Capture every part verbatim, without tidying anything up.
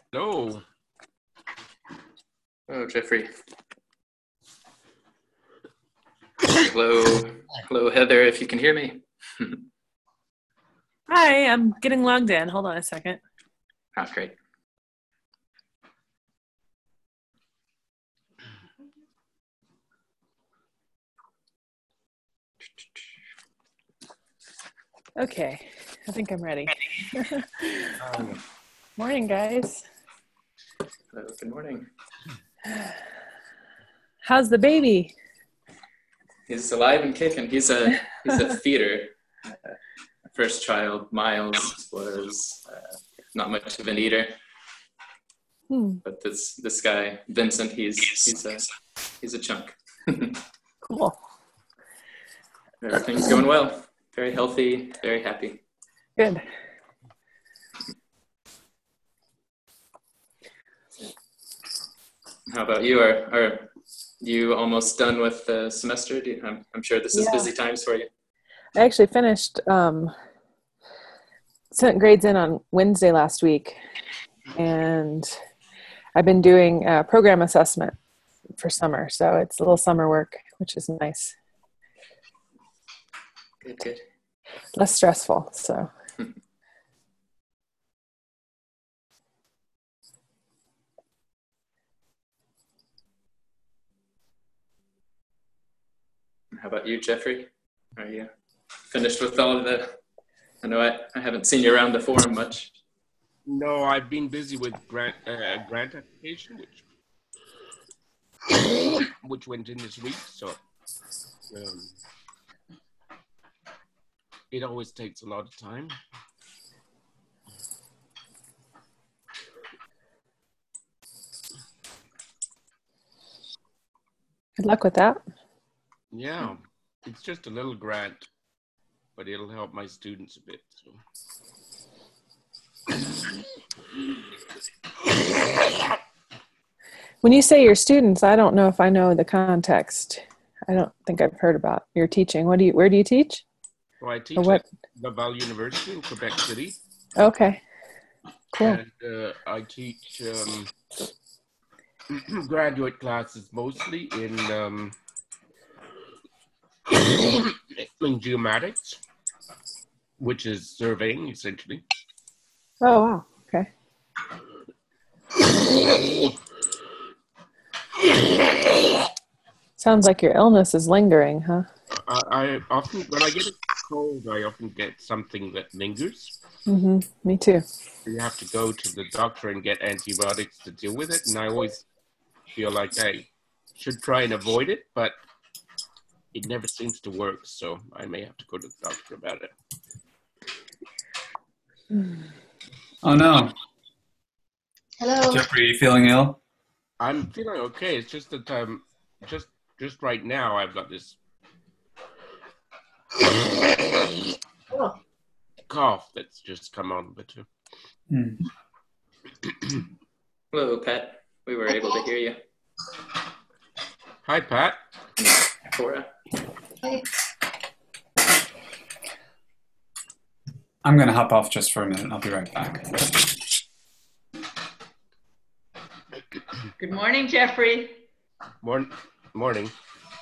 Hello. Oh, Jeffrey. Hello. Hello, Heather, if you can hear me. Hi, I'm getting logged in. Hold on a second. Oh, great. Okay, I think I'm ready. Um, Morning, guys. Hello, good morning. How's the baby? He's alive and kicking. He's a he's a feeder. Uh, first child, Miles, was uh, not much of an eater, Hmm, but this this guy, Vincent, he's he's a he's a chunk. cool. Everything's going well. Very healthy. Very happy. Good. How about you? Are are you almost done with the semester? Do you, I'm I'm sure this is Yeah. busy times for you. I actually finished, um, sent grades in on Wednesday last week, and I've been doing a program assessment for summer, so it's a little summer work, which is nice. Good, good. Less stressful, so. How about you, Jeffrey? Are you finished with all of the, I know I, I haven't seen you around the forum much. no, I've been busy with grant uh, grant application, which which went in this week. So um, it always takes a lot of time. Good luck with that. Yeah, it's just a little grant, but it'll help my students a bit. So. When you say your students, I don't know if I know the context. I don't think I've heard about your teaching. What do you, where do you teach? So I teach Or what? at Laval University in Quebec City. Okay, cool. And uh, I teach um, graduate classes mostly in um, in geomatics, which is surveying essentially. Oh, wow. Okay. Sounds like your illness is lingering, huh? I, I often, when I get a cold, I often get something that lingers. Mm-hmm. Me too. You have to go to the doctor and get antibiotics to deal with it. And I always feel like I should try and avoid it, but it never seems to work. So I may have to go to the doctor about it. Oh no. Hello. Jeffrey, are you feeling ill? I'm feeling okay. It's just that um, just just right now I've got this Oh, cough that's just come on. But uh, Hmm. Hello, Pat. We were able to hear you. hi, Pat. Cora. hey. I'm going to hop off just for a minute. I'll be right back. Good morning, Jeffrey. Morning. Morning.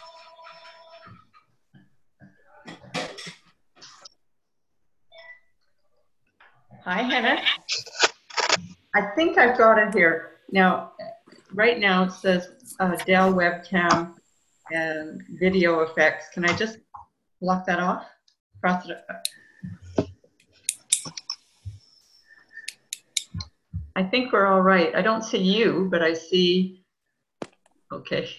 Hi, Hannah. I think I've got it here. Now, right now it says uh, Dell webcam and video effects. Can I just block that off? Cross it. I think we're all right. I don't see you, but I see, okay.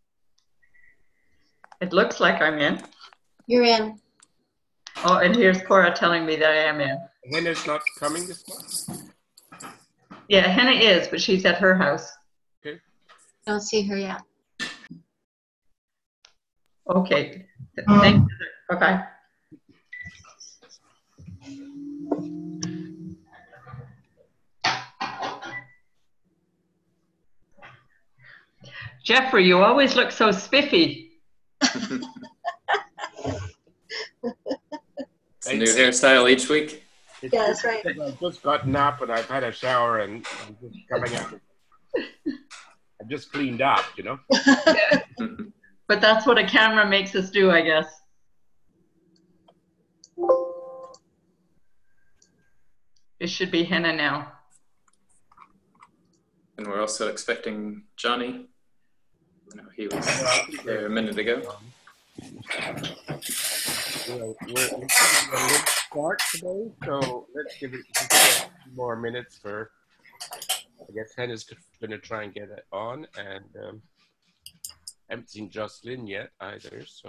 It looks like I'm in. You're in. Oh, and here's Cora telling me that I am in. Henna's not coming this month? Yeah, Hannah is, but she's at her house. Okay. Don't see her yet. Okay. Thank you. Bye-bye. Jeffrey, you always look so spiffy. It's a new hairstyle each week. It's Yeah, just that's right. because I've just gotten up and I've had a shower and I'm just coming out. I've just cleaned up, you know. But that's what a camera makes us do, I guess. It should be Henna now. And we're also expecting Johnny. No, he was there a minute ago. We're, we're, we're getting a late start today, so let's give it just a few more minutes for. I guess Henna's going to try and get it on, and um, I haven't seen Jocelyn yet either, so.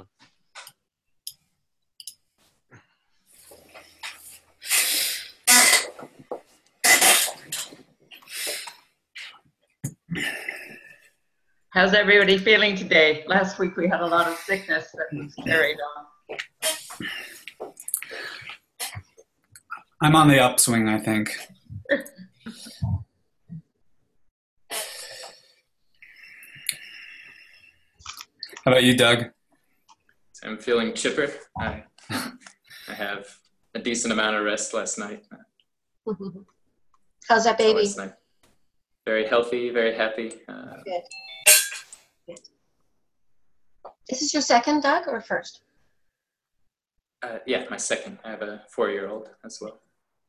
How's everybody feeling today? Last week we had a lot of sickness that was carried on. I'm on the upswing, I think. How about you, Doug? I'm feeling chipper. I, I have a decent amount of rest last night. How's that baby? Last night. Very healthy, very happy. Uh, Good. Good. This is your second, Doug, or first? uh, yeah, my second. I have a four-year-old as well.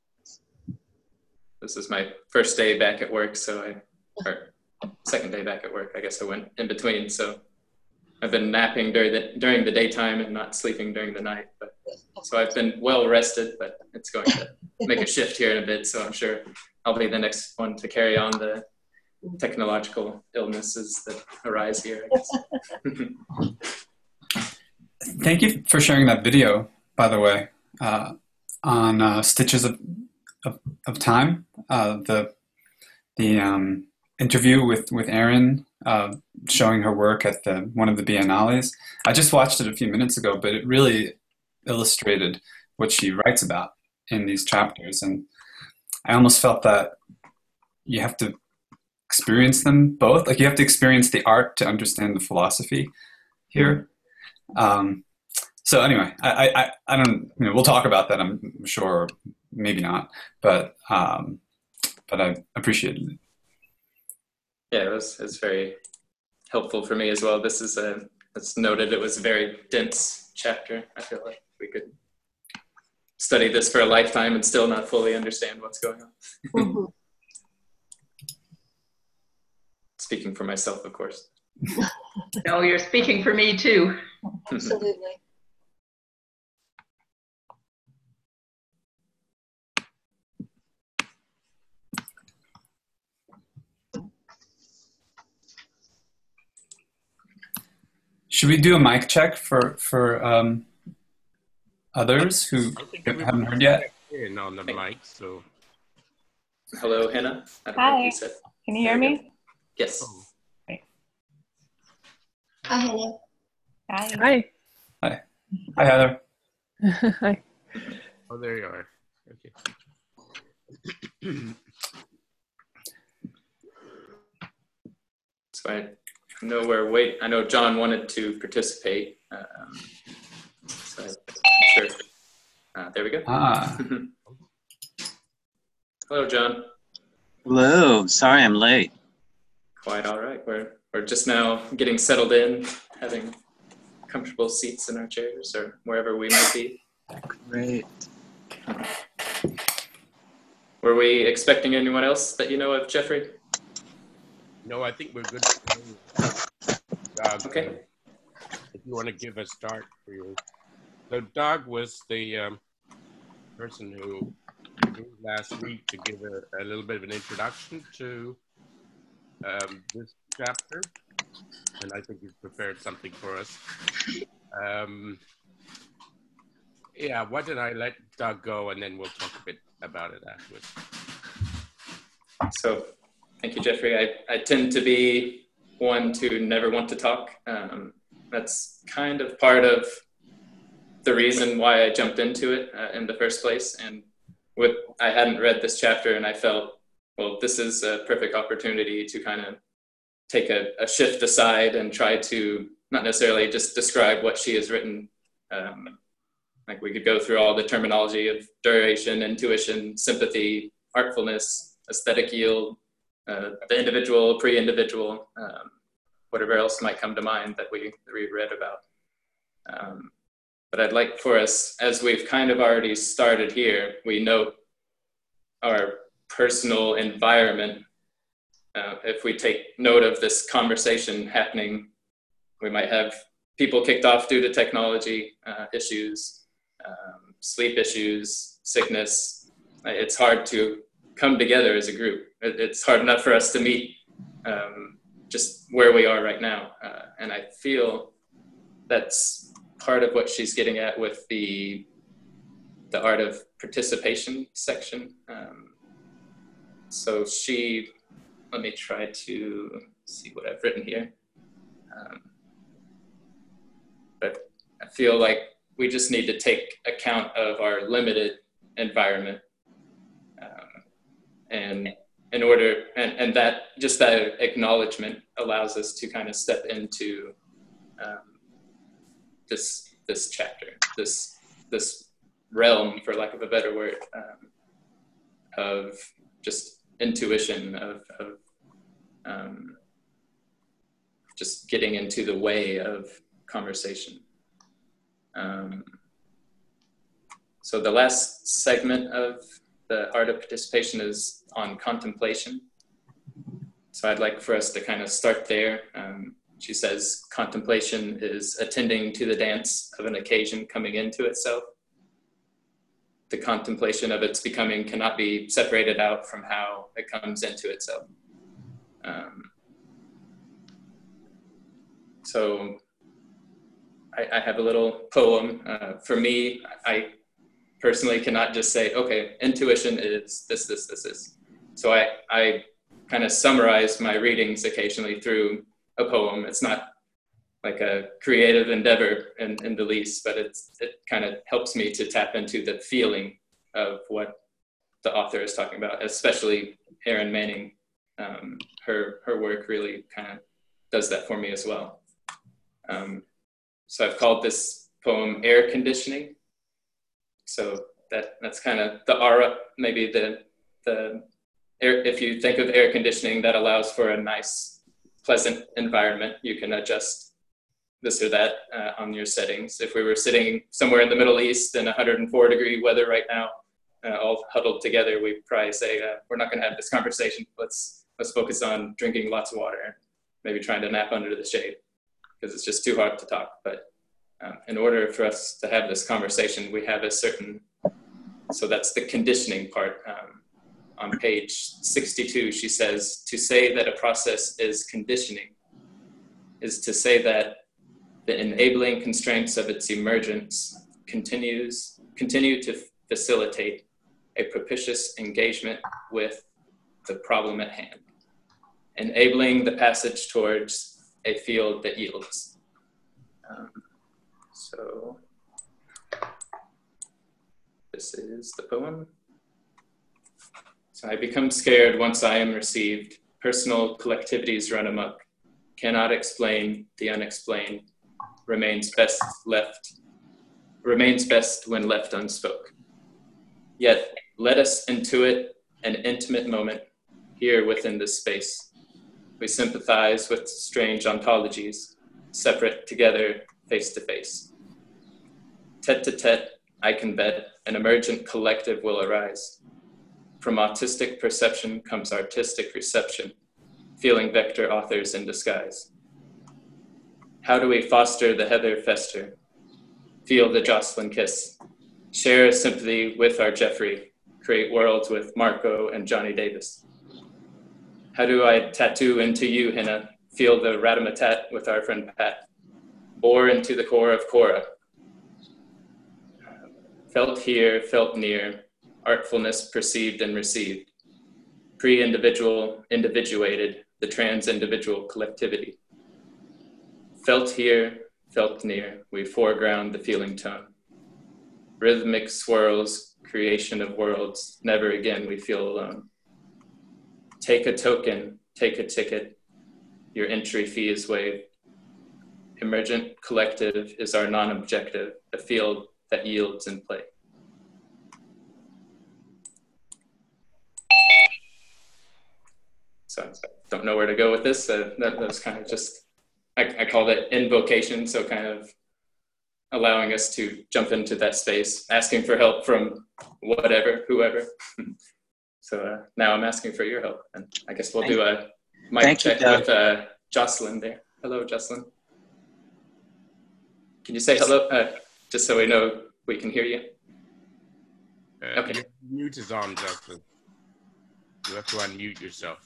This is my first day back at work, so I, or second day back at work. I guess I went in between, so I've been napping during the during the daytime and not sleeping during the night. But so I've been well rested, but it's going to make a shift here in a bit. So I'm sure I'll be the next one to carry on the technological illnesses that arise here, I guess. Thank you for sharing that video, by the way, uh, on uh, Stitches of, of, of Time, uh, the the um, interview with, with Erin, uh, showing her work at the one of the Biennales. I just watched it a few minutes ago, but it really illustrated what she writes about in these chapters. And I almost felt that you have to experience them both. Like you have to experience the art to understand the philosophy here. Um, so anyway, I, I, I don't, you know, we'll talk about that, I'm sure, or maybe not, but, um, but I appreciated it. Yeah, it was, it was very helpful for me as well. This is a, it's noted, it was a very dense chapter. I feel like we could study this for a lifetime and still not fully understand what's going on. Mm-hmm. Speaking for myself, of course. No, you're speaking for me too. Absolutely. Should we do a mic check for, for um, others who I think haven't heard yet? In on the mic, so. Hello, Henna. I don't know Hi. if you said. Can you hear me? Yes. Oh. Hi, Henna. Hi. Hi. Hi. Hi, Heather. Hi. Oh, there you are. Okay. So I know we're wait. I know John wanted to participate. Um, so I'm sure. Uh, there we go. Ah, Hello, John. Hello. Sorry I'm late. Quite all right. We're we're just now getting settled in, having comfortable seats in our chairs or wherever we might be. Great. Were we expecting anyone else that you know of, Jeffrey? No, I think we're good. Doug, Okay. if you want to give a start for your. So Doug was the um, person who last week to give a, a little bit of an introduction to um, this chapter, and I think he's prepared something for us. Um, yeah, why don't I let Doug go, and then we'll talk a bit about it afterwards. So, thank you, Jeffrey. I, I tend to be one to never want to talk. Um, that's kind of part of the reason why I jumped into it uh, in the first place. And with I hadn't read this chapter, and I felt, well, this is a perfect opportunity to kind of take a, a shift aside and try to not necessarily just describe what she has written, um, Like we could go through all the terminology of duration, intuition, sympathy, artfulness, aesthetic yield, uh, the individual, pre-individual, um, whatever else might come to mind that we, that we read about. Um, but I'd like for us, as we've kind of already started here, we note our personal environment. Uh, if we take note of this conversation happening, we might have people kicked off due to technology uh, issues, um, sleep issues, sickness. It's hard to come together as a group. It, it's hard enough for us to meet um, just where we are right now. Uh, and I feel that's part of what she's getting at with the, the art of participation section. Um, so she, let me try to see what I've written here. Um, but I feel like we just need to take account of our limited environment. Um, and in order, and, and that, just that acknowledgement allows us to kind of step into um, this, this chapter, this, this realm, for lack of a better word, um, of just intuition, of, of um, just getting into the way of conversation. Um, so the last segment of the art of participation is on contemplation. So I'd like for us to kind of start there. Um, she says, contemplation is attending to the dance of an occasion coming into itself. The contemplation of its becoming cannot be separated out from how it comes into itself. Um, so I, I have a little poem. Uh, for me, I personally cannot just say, okay, intuition is this, this, this, this. So I, I kind of summarize my readings occasionally through a poem. It's not like a creative endeavor in, in the least, but it's, it kind of helps me to tap into the feeling of what the author is talking about, especially Erin Manning. Um, her, her work really kind of does that for me as well. Um, so I've called this poem Air Conditioning. So that, that's kind of the aura, maybe the, the air, if you think of air conditioning, that allows for a nice, pleasant environment. You can adjust this or that uh, on your settings. If we were sitting somewhere in the Middle East in one hundred four degree weather right now, uh, all huddled together, we'd probably say, uh, we're not gonna have this conversation. Let's, let's focus on drinking lots of water, maybe trying to nap under the shade, because it's just too hard to talk. But um, in order for us to have this conversation, we have a certain, so that's the conditioning part. Um, on page sixty-two, she says, to say that a process is conditioning is to say that the enabling constraints of its emergence continues, continue to facilitate a propitious engagement with the problem at hand, enabling the passage towards a field that yields. Um, so this is the poem. So I become scared once I am received. Personal collectivities run amok, cannot explain the unexplained, remains best left, remains best when left unspoke. Yet let us intuit an intimate moment here within this space. We sympathize with strange ontologies, separate together, face to face. Tete to tete, I can bet an emergent collective will arise. From autistic perception comes artistic reception, feeling vector authors in disguise. How do we foster the Heather Fester? Feel the Jocelyn kiss. Share a sympathy with our Jeffrey. Create worlds with Marco and Johnny Davis. How do I tattoo into you, Hannah? Feel the Ratamatat with our friend Pat. Bore into the core of Cora. Felt here, felt near. Artfulness perceived and received. Pre-individual, individuated, the trans-individual collectivity. Felt here, felt near, we foreground the feeling tone. Rhythmic swirls, creation of worlds, never again we feel alone. Take a token, take a ticket, your entry fee is waived. Emergent collective is our non-objective, a field that yields in play. So I don't know where to go with this. Uh, that, that was kind of just, I, I called it invocation, so kind of allowing us to jump into that space, asking for help from whatever, whoever. So uh, now I'm asking for your help, and I guess we'll do a mic Thank check you, Doug. with uh, Jocelyn there. Hello, Jocelyn. Can you say hello, uh, just so we know we can hear you? Uh, Okay. Your mute is on, Justin. You have to unmute yourself.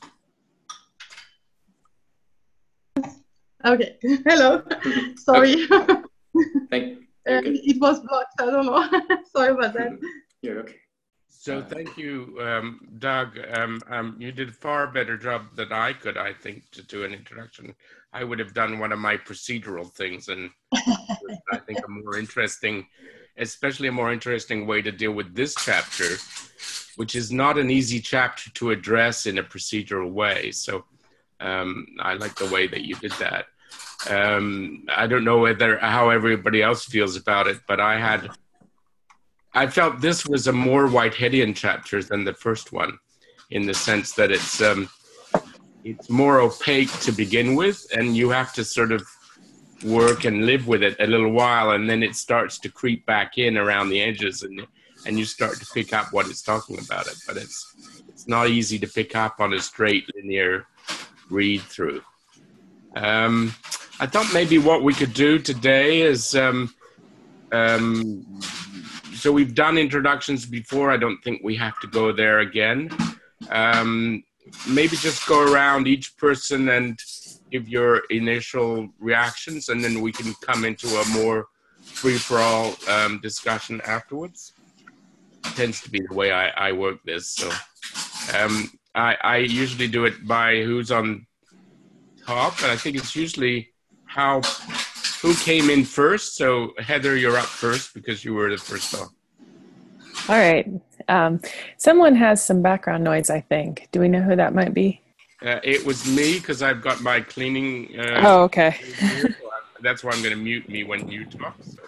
Okay. Hello. Sorry. Thank Uh, you're good. it was blocked. I don't know. Sorry about that. You're okay. So thank you, um, Doug. Um, um, you did a far better job than I could, I think, to do an introduction. I would have done one of my procedural things, and I think a more interesting, especially a more interesting way to deal with this chapter, which is not an easy chapter to address in a procedural way. So um, I like the way that you did that. Um, I don't know whether how everybody else feels about it, but I had. I felt this was a more Whiteheadian chapter than the first one, in the sense that it's um, it's more opaque to begin with, and you have to sort of work and live with it a little while, and then it starts to creep back in around the edges, and and you start to pick up what it's talking about it. But it's it's not easy to pick up on a straight linear read through. Um, I thought maybe what we could do today is. Um, um, So we've done introductions before. I don't think we have to go there again. Um, maybe just go around each person and give your initial reactions, and then we can come into a more free-for-all um, discussion afterwards. Tends to be the way I, I work this. So um, I, I usually do it by who's on top, and I think it's usually how... Who came in first? So Heather, you're up first because you were the first one. All right. Um, someone has some background noise, I think. Do we know who that might be? Uh, it was me because I've got my cleaning. Uh, Oh, okay. here, so I- that's why I'm going to mute me when you talk. So.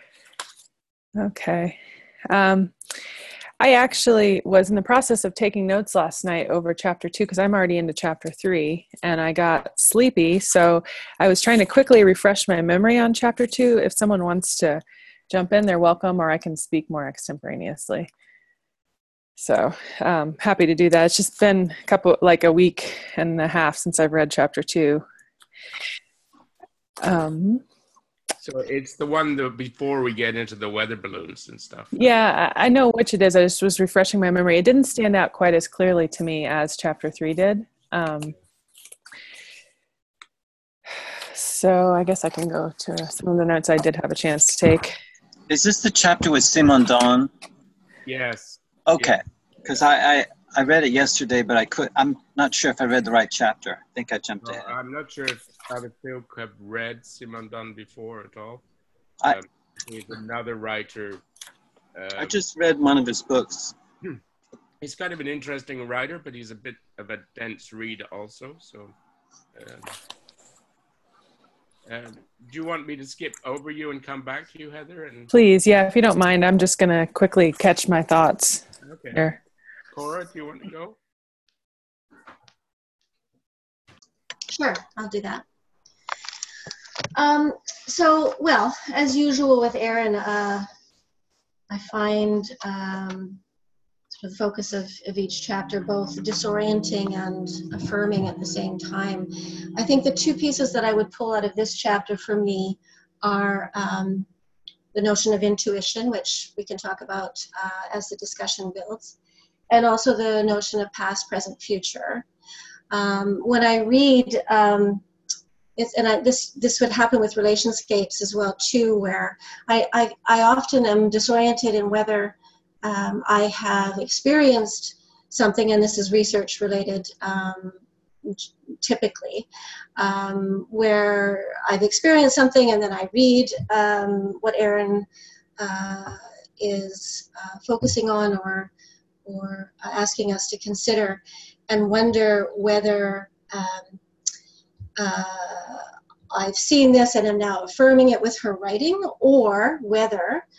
Okay. Um, I actually was in the process of taking notes last night over chapter two because I'm already into chapter three and I got sleepy. So I was trying to quickly refresh my memory on chapter two. If someone wants to jump in, they're welcome, or I can speak more extemporaneously. So um, happy to do that. It's just been a couple, like a week and a half since I've read chapter two. Um, So it's the one that before we get into the weather balloons and stuff. Yeah, I I know which it is. I just was refreshing my memory. It didn't stand out quite as clearly to me as chapter three did. Um, so I guess I can go to some of the notes I did have a chance to take. Is this the chapter with Simondon? Yes. Okay, because I, I I read it yesterday, but I could. I'm not sure if I read the right chapter. I think I jumped No, ahead. I'm not sure if David Silk have read Simondon before at all. I- Um, he's another writer. Uh, I just read one of his books. he's kind of an interesting writer, but he's a bit of a dense read also. So, um, um, do you want me to skip over you and come back to you, Heather? And Please, yeah, if you don't mind, I'm just going to quickly catch my thoughts okay, here. Cora, do you want to go? Sure, I'll do that. Um, so, well, as usual with Aaron, uh, I find um, sort of the focus of, of each chapter both disorienting and affirming at the same time. I think the two pieces that I would pull out of this chapter for me are um, the notion of intuition, which we can talk about uh, as the discussion builds, and also the notion of past, present, future. Um, when I read, um, it's, and I, this this would happen with relationscapes as well too, where I, I, I often am disoriented in whether um, I have experienced something, and this is research related um, typically, um, where I've experienced something and then I read um, what Aaron uh, is uh, focusing on or, or asking us to consider, and wonder whether um, uh, I've seen this and am now affirming it with her writing, or whether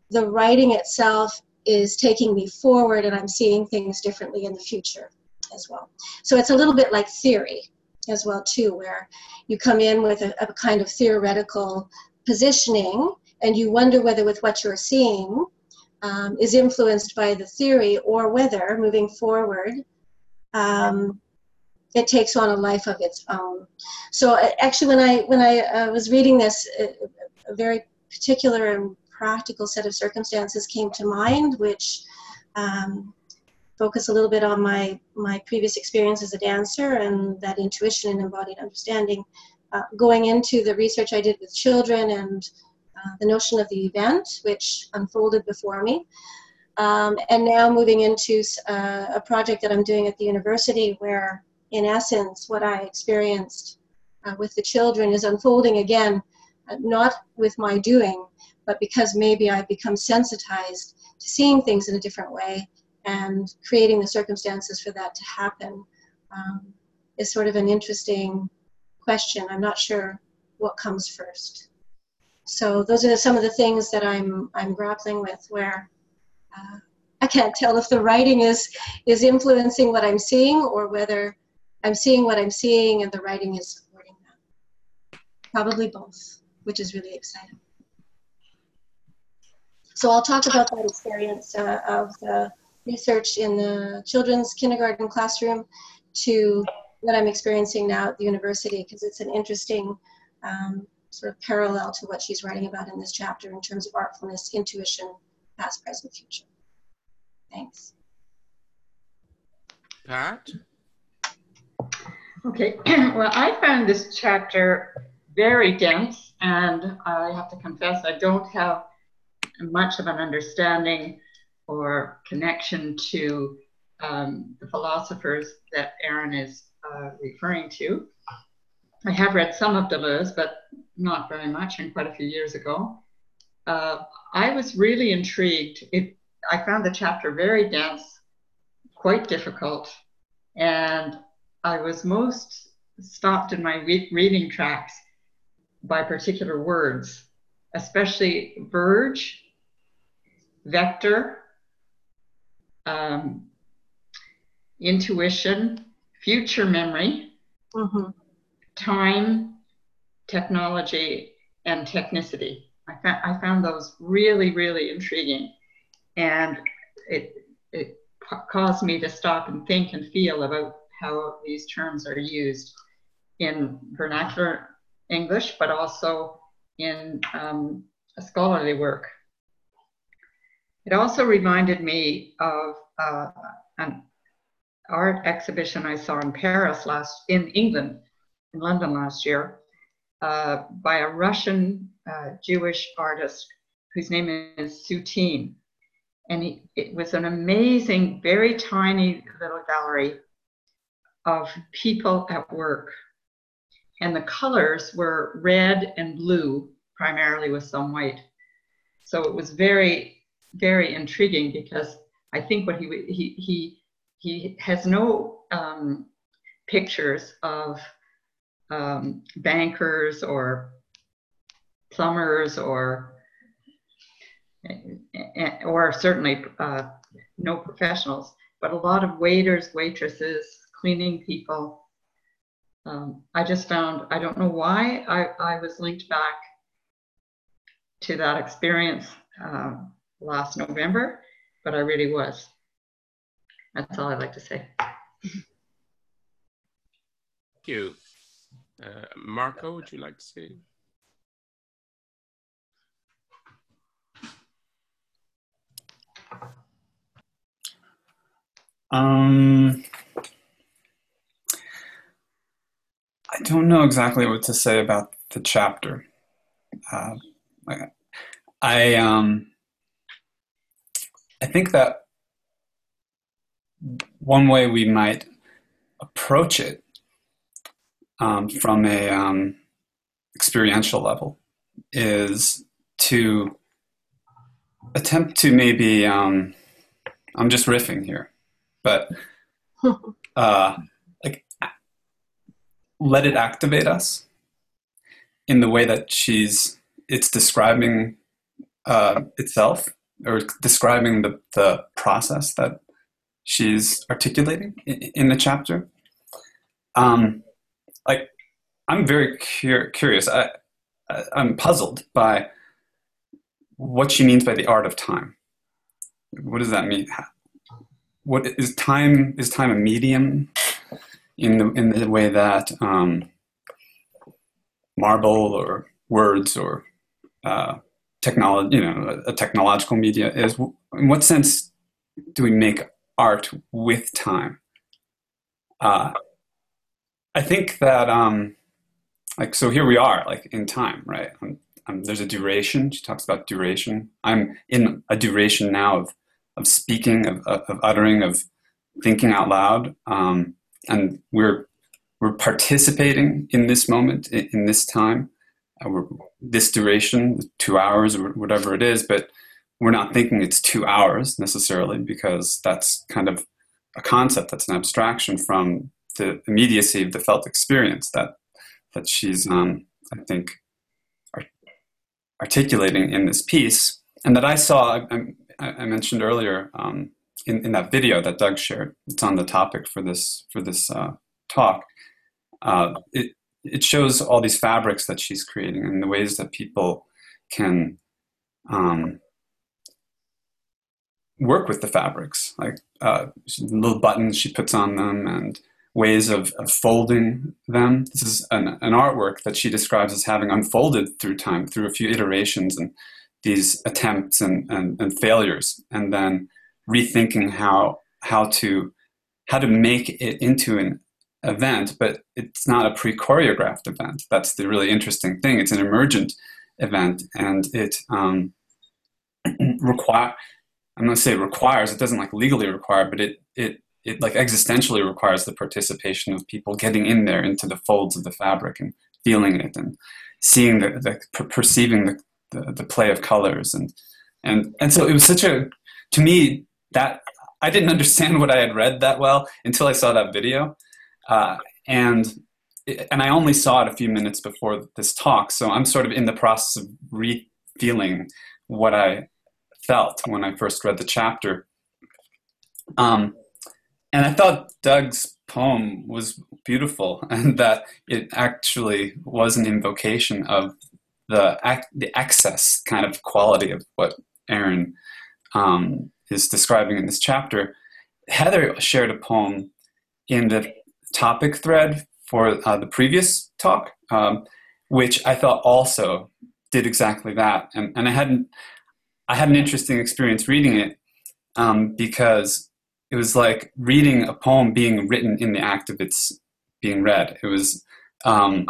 the writing itself is taking me forward, and I'm seeing things differently in the future as well. So it's a little bit like theory as well too, where you come in with a, a kind of theoretical positioning, and you wonder whether with what you're seeing um, is influenced by the theory, or whether moving forward um, it takes on a life of its own. So uh, actually, when I when I uh, was reading this, a, a very particular and practical set of circumstances came to mind, which um, focus a little bit on my my previous experience as a dancer and that intuition and embodied understanding. Uh, going into the research I did with children and uh, the notion of the event, which unfolded before me. Um, and now moving into uh, a project that I'm doing at the university where, in essence, what I experienced uh, with the children is unfolding again, uh, not with my doing, but because maybe I've become sensitized to seeing things in a different way, and creating the circumstances for that to happen um, is sort of an interesting question. I'm not sure what comes first. So those are some of the things that I'm I'm grappling with, where uh, I can't tell if the writing is is influencing what I'm seeing, or whether I'm seeing what I'm seeing and the writing is supporting that. Probably both, which is really exciting. So I'll talk about that experience uh, of the research in the children's kindergarten classroom to what I'm experiencing now at the university, because it's an interesting um, sort of parallel to what she's writing about in this chapter in terms of artfulness, intuition, past, present, future. Thanks. Pat? Okay, well, I found this chapter very dense, and I have to confess I don't have much of an understanding or connection to um, the philosophers that Erin is uh, referring to. I have read some of Deleuze, but not very much, and quite a few years ago. Uh, I was really intrigued. It, I found the chapter very dense, quite difficult, and I was most stopped in my re reading tracks by particular words, especially verge, vector, um, intuition, future memory, Mm-hmm. time, technology, and technicity. I, fa I found those really, really intriguing, and it, it caused me to stop and think and feel about how these terms are used in vernacular English, but also in um, a scholarly work. It also reminded me of uh, an art exhibition I saw in Paris last, in England, in London last year, uh, by a Russian uh, Jewish artist whose name is Soutine. And he, it was an amazing, very tiny little gallery of people at work. And the colors were red and blue, primarily with some white. So it was very, very intriguing, because I think what he, he, he, he has no um, pictures of um, bankers or plumbers or, or certainly uh, no professionals, but a lot of waiters, waitresses, cleaning people. Um, I just found, I don't know why I, I was linked back to that experience uh, last November, but I really was. That's all I'd like to say. Thank you. Uh, Marco, would you like to say? Um, I don't know exactly what to say about the chapter. Uh, I um, I think that one way we might approach it um, from a um, experiential level is to attempt to maybe, um, I'm just riffing here, but uh, like let it activate us in the way that she's, it's describing uh, itself or describing the, the process that she's articulating in, in the chapter. Um, like, I'm very cur- curious. I, I, I'm puzzled by what she means by the art of time. What does that mean? What is time? Is time a medium in the in the way that um, marble or words or uh, technology, you know, a, a technological media is? In what sense do we make art with time? Uh, I think that, um, like, so here we are, like, in time, right? Um, um, there's a duration. She talks about duration. I'm in a duration now of of speaking, of, of, of uttering, of thinking out loud, um, and we're we're participating in this moment, in, in this time, uh, we're, this duration, two hours or whatever it is, but we're not thinking it's two hours necessarily, because that's kind of a concept, that's an abstraction from the immediacy of the felt experience that that she's, um, I think, art- articulating in this piece, and that I saw. I, I mentioned earlier um, in, in that video that Doug shared. It's on the topic for this for this uh, talk. Uh, it it shows all these fabrics that she's creating and the ways that people can um, work with the fabrics, like uh, little buttons she puts on them and ways of, of folding them. This is an, an artwork that she describes as having unfolded through time, through a few iterations and these attempts and, and, and failures, and then rethinking how how to how to make it into an event, but it's not a pre-choreographed event. That's the really interesting thing. It's an emergent event, and it um, require. I'm going to say requires. It doesn't like legally require, but it it it like existentially requires the participation of people getting in there into the folds of the fabric and feeling it and seeing the, the per- perceiving the The, the play of colors, and and and so it was such a, to me, that I didn't understand what I had read that well until I saw that video, uh, and it, and I only saw it a few minutes before this talk, so I'm sort of in the process of re-feeling what I felt when I first read the chapter, um, and I thought Doug's poem was beautiful, and that it actually was an invocation of the the excess kind of quality of what Erin um, is describing in this chapter. Heather shared a poem in the topic thread for uh, the previous talk, um, which I thought also did exactly that. And, and I hadn't, I had an interesting experience reading it um, because it was like reading a poem being written in the act of its being read. It was um,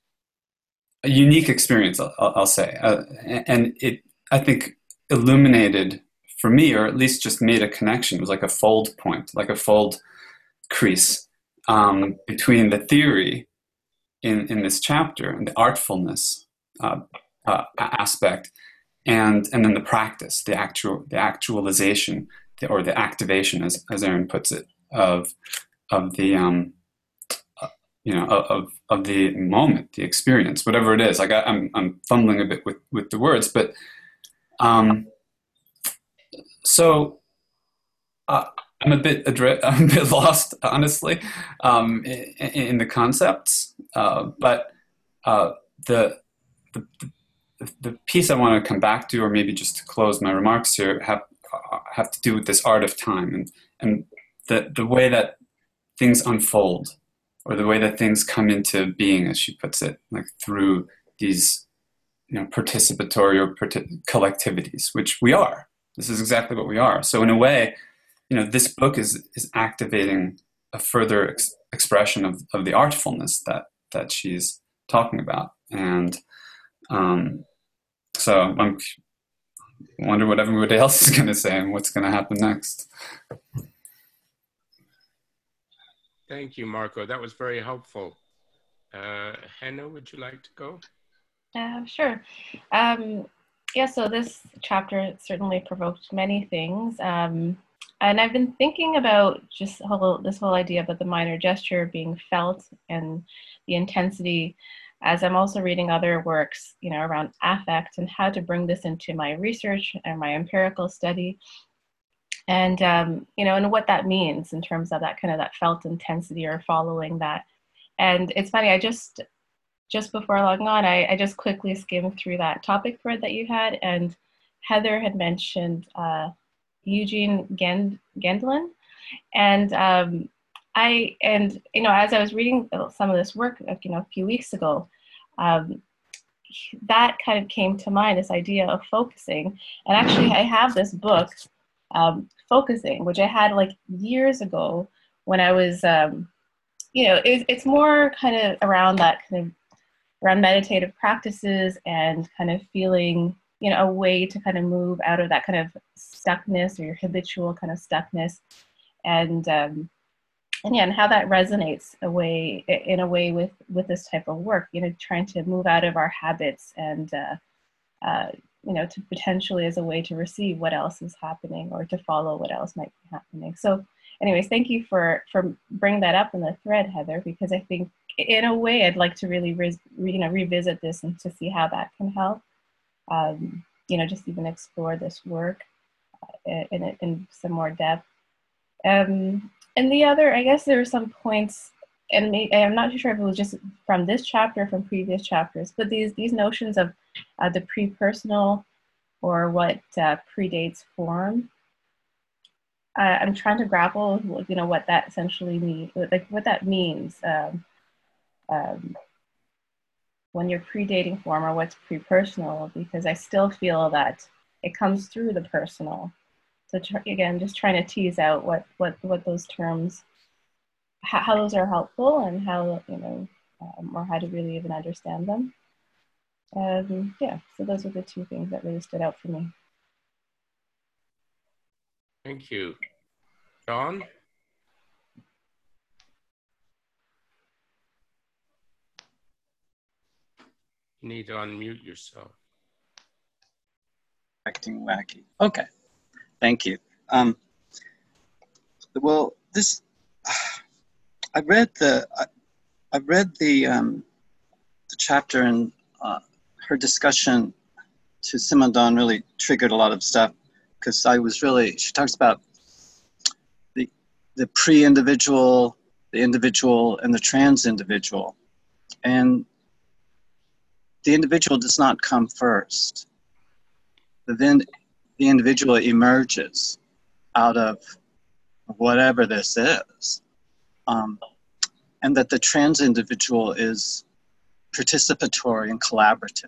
a unique experience, I'll, I'll say, uh, and it, I think, illuminated for me, or at least just made a connection. It was like a fold point, like a fold crease um, between the theory in, in this chapter and the artfulness uh, uh, aspect, and and then the practice, the actual, the actualization, the, or the activation, as as Erin puts it, of of the um, you know, of of the moment, the experience, whatever it is. Like I, I'm I'm fumbling a bit with, with the words, but um, so uh, I'm a bit adri- I'm a bit lost, honestly, um, in, in the concepts. Uh, but uh, the, the the piece I want to come back to, or maybe just to close my remarks here, have have to do with this art of time and and the the way that things unfold, or the way that things come into being, as she puts it, like through these, you know, participatory or partic- collectivities, which we are. This is exactly what we are. So in a way, you know, this book is is activating a further ex- expression of, of the artfulness that that she's talking about. And um, so I'm, I wonder what everybody else is going to say and what's going to happen next. Thank you, Marco. That was very helpful. Uh, Hannah, would you like to go? Uh, sure. Um, yeah, so this chapter certainly provoked many things. Um, and I've been thinking about just whole, this whole idea about the minor gesture being felt and the intensity as I'm also reading other works, you know, around affect and how to bring this into my research and my empirical study. And, um, you know, and what that means in terms of that kind of that felt intensity or following that. And it's funny, I just, just before logging on, I, I just quickly skimmed through that topic thread that you had, and Heather had mentioned uh, Eugene Gend- Gendlin. And um, I, and, you know, as I was reading some of this work, you know, a few weeks ago, um, that kind of came to mind, this idea of focusing. And actually I have this book, um, Focusing, which I had like years ago when I was, um, you know, it, it's more kind of around that kind of, around meditative practices and kind of feeling, you know, a way to kind of move out of that kind of stuckness or your habitual kind of stuckness. And, um, and yeah, and how that resonates a way, in a way with, with this type of work, you know, trying to move out of our habits and, uh, uh, you know, to potentially as a way to receive what else is happening or to follow what else might be happening. So anyways, thank you for, for bringing that up in the thread, Heather, because I think in a way I'd like to really, re, you know, revisit this and to see how that can help, um, you know, just even explore this work uh, in, in some more depth. Um, and the other, I guess there are some points, and may, I'm not sure if it was just from this chapter or from previous chapters, but these, these notions of uh, the pre-personal or what uh, predates form. Uh, I'm trying to grapple with, you know, what that essentially means, like what that means um, um, when you're predating form or what's pre-personal, because I still feel that it comes through the personal. So try, again, just trying to tease out what, what, what those terms, how, how those are helpful and how, you know, um, or how to really even understand them. Um, yeah, so those are the two things that really stood out for me. Thank you. John? You need to unmute yourself. Acting wacky. Okay. Thank you. Um, well, this, I read the, I, I read the, um, the chapter, and uh, her discussion to Simondon really triggered a lot of stuff, because I was really, she talks about the, the pre-individual, the individual, and the trans-individual. And the individual does not come first. Then the individual emerges out of whatever this is. Um, and that the trans individual is participatory and collaborative.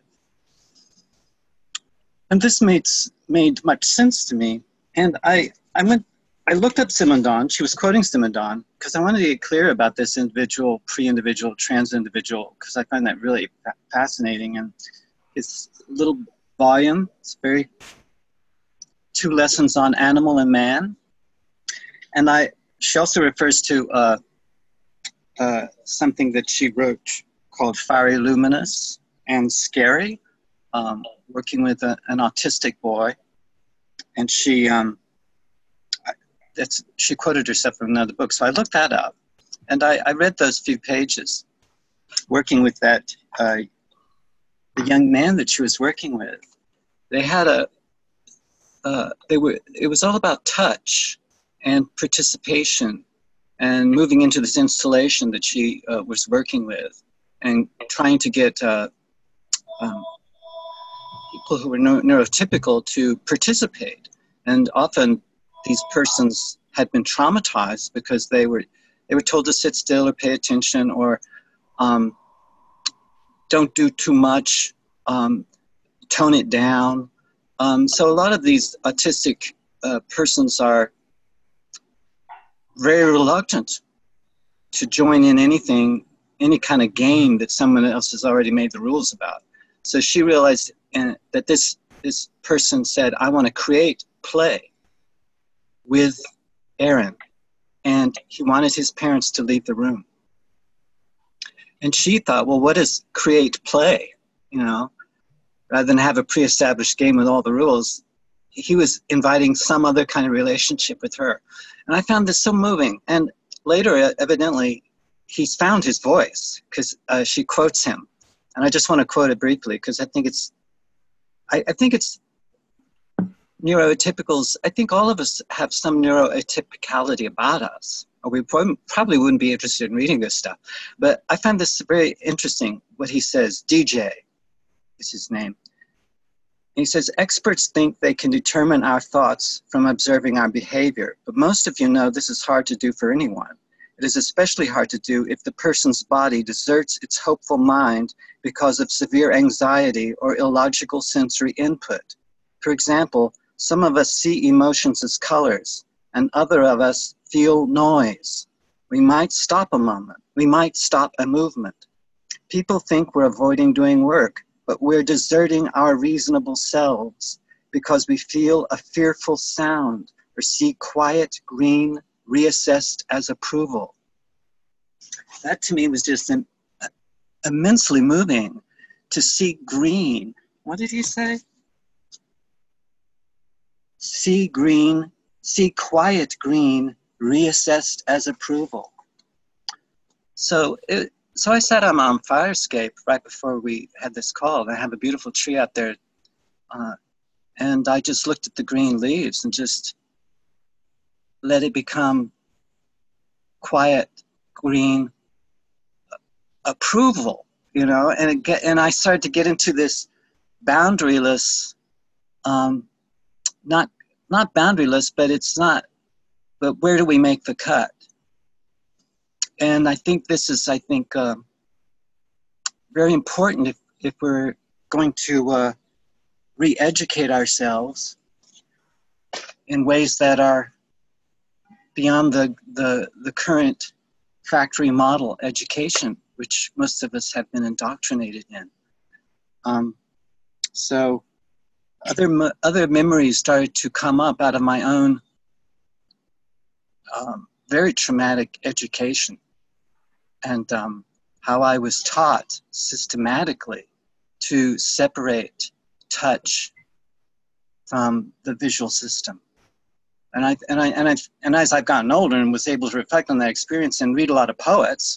And this made, made much sense to me. And I, I went, I looked up Simondon. She was quoting Simondon because I wanted to get clear about this individual, pre-individual, trans individual, because I find that really fa- fascinating. And it's a little volume. It's very, two lessons on animal and man. And I, she also refers to uh, uh, something that she wrote called Fiery Luminous and Scary, um, working with a, an autistic boy. And she, um, that's, she quoted herself from another book. So I looked that up, and I, I read those few pages, working with that uh, the young man that she was working with. They had a, uh, they were, it was all about touch and participation and moving into this installation that she uh, was working with and trying to get uh, um, people who were neuro- neurotypical to participate. And often these persons had been traumatized because they were, they were told to sit still or pay attention or um, don't do too much, um, tone it down. Um, so a lot of these autistic uh, persons are very reluctant to join in anything, any kind of game that someone else has already made the rules about. So she realized uh, that this, this person said, I want to create play with Aaron, and he wanted his parents to leave the room. And she thought, well, what is create play, you know? Rather than have a pre-established game with all the rules, he was inviting some other kind of relationship with her. And I found this so moving. And later, evidently, he's found his voice, because uh, she quotes him And I just want to quote it briefly because I think it's, I, I think it's neuroatypicals. I think all of us have some neuroatypicality about us, or we probably wouldn't be interested in reading this stuff. But I find this very interesting, what he says. D J is his name. He says, experts think they can determine our thoughts from observing our behavior, but most of you know this is hard to do for anyone. It is especially hard to do if the person's body deserts its hopeful mind because of severe anxiety or illogical sensory input. For example, some of us see emotions as colors, and other of us feel noise. We might stop a moment. We might stop a movement. People think we're avoiding doing work, but we're deserting our reasonable selves because we feel a fearful sound or see quiet green reassessed as approval. That to me was just an, uh, immensely moving to see green. What did he say? See green, see quiet green reassessed as approval. So it, so I sat on my Firescape right before we had this call. I have a beautiful tree out there. Uh, and I just looked at the green leaves and just let it become quiet, green approval, you know, and it get, and I started to get into this boundaryless, um, not not boundaryless, but it's not, but where do we make the cut? And I think this is, I think, uh, very important if, if we're going to uh, re-educate ourselves in ways that are beyond the, the, the current factory model education, which most of us have been indoctrinated in. Um, so other, other memories started to come up out of my own um, very traumatic education, and um, how I was taught systematically to separate touch from the visual system. And I and I and I and as I've gotten older and was able to reflect on that experience and read a lot of poets,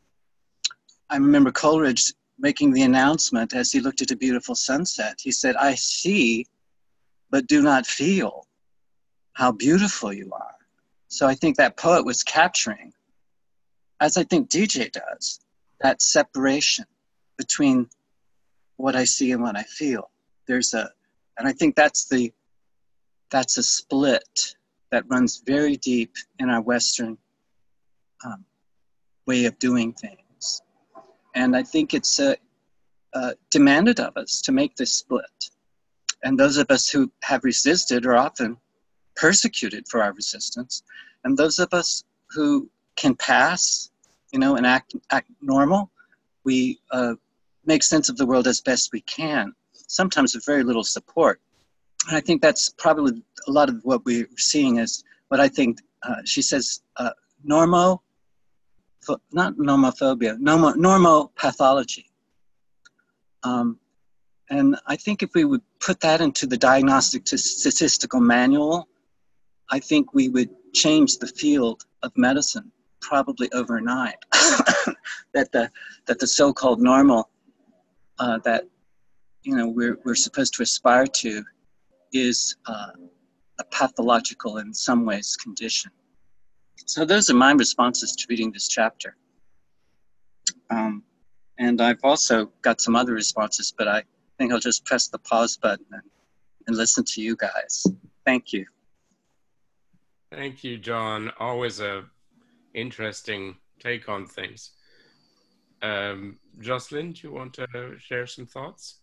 I remember Coleridge making the announcement as he looked at a beautiful sunset. He said, "I see, but do not feel how beautiful you are." So I think that poet was capturing, as I think D J does, that separation between what I see and what I feel. There's a, and I think that's the, that's a split that runs very deep in our Western um, way of doing things. And I think it's uh, uh, demanded of us to make this split. And those of us who have resisted are often persecuted for our resistance. And those of us who can pass, you know, and act, act normal, we uh, make sense of the world as best we can, sometimes with very little support. And I think that's probably a lot of what we're seeing is what I think, uh, she says, uh, normo, not nomophobia, normo, normopathology. Um, and I think if we would put that into the diagnostic to statistical manual, I think we would change the field of medicine probably overnight. that the that the so-called normal uh, that you know we're we're supposed to aspire to is uh, a pathological, in some ways, condition. So those are my responses to reading this chapter. Um, and I've also got some other responses, but I think I'll just press the pause button and, and listen to you guys. Thank you. Thank you, John. Always a interesting take on things. Um, Jocelyn, do you want to share some thoughts?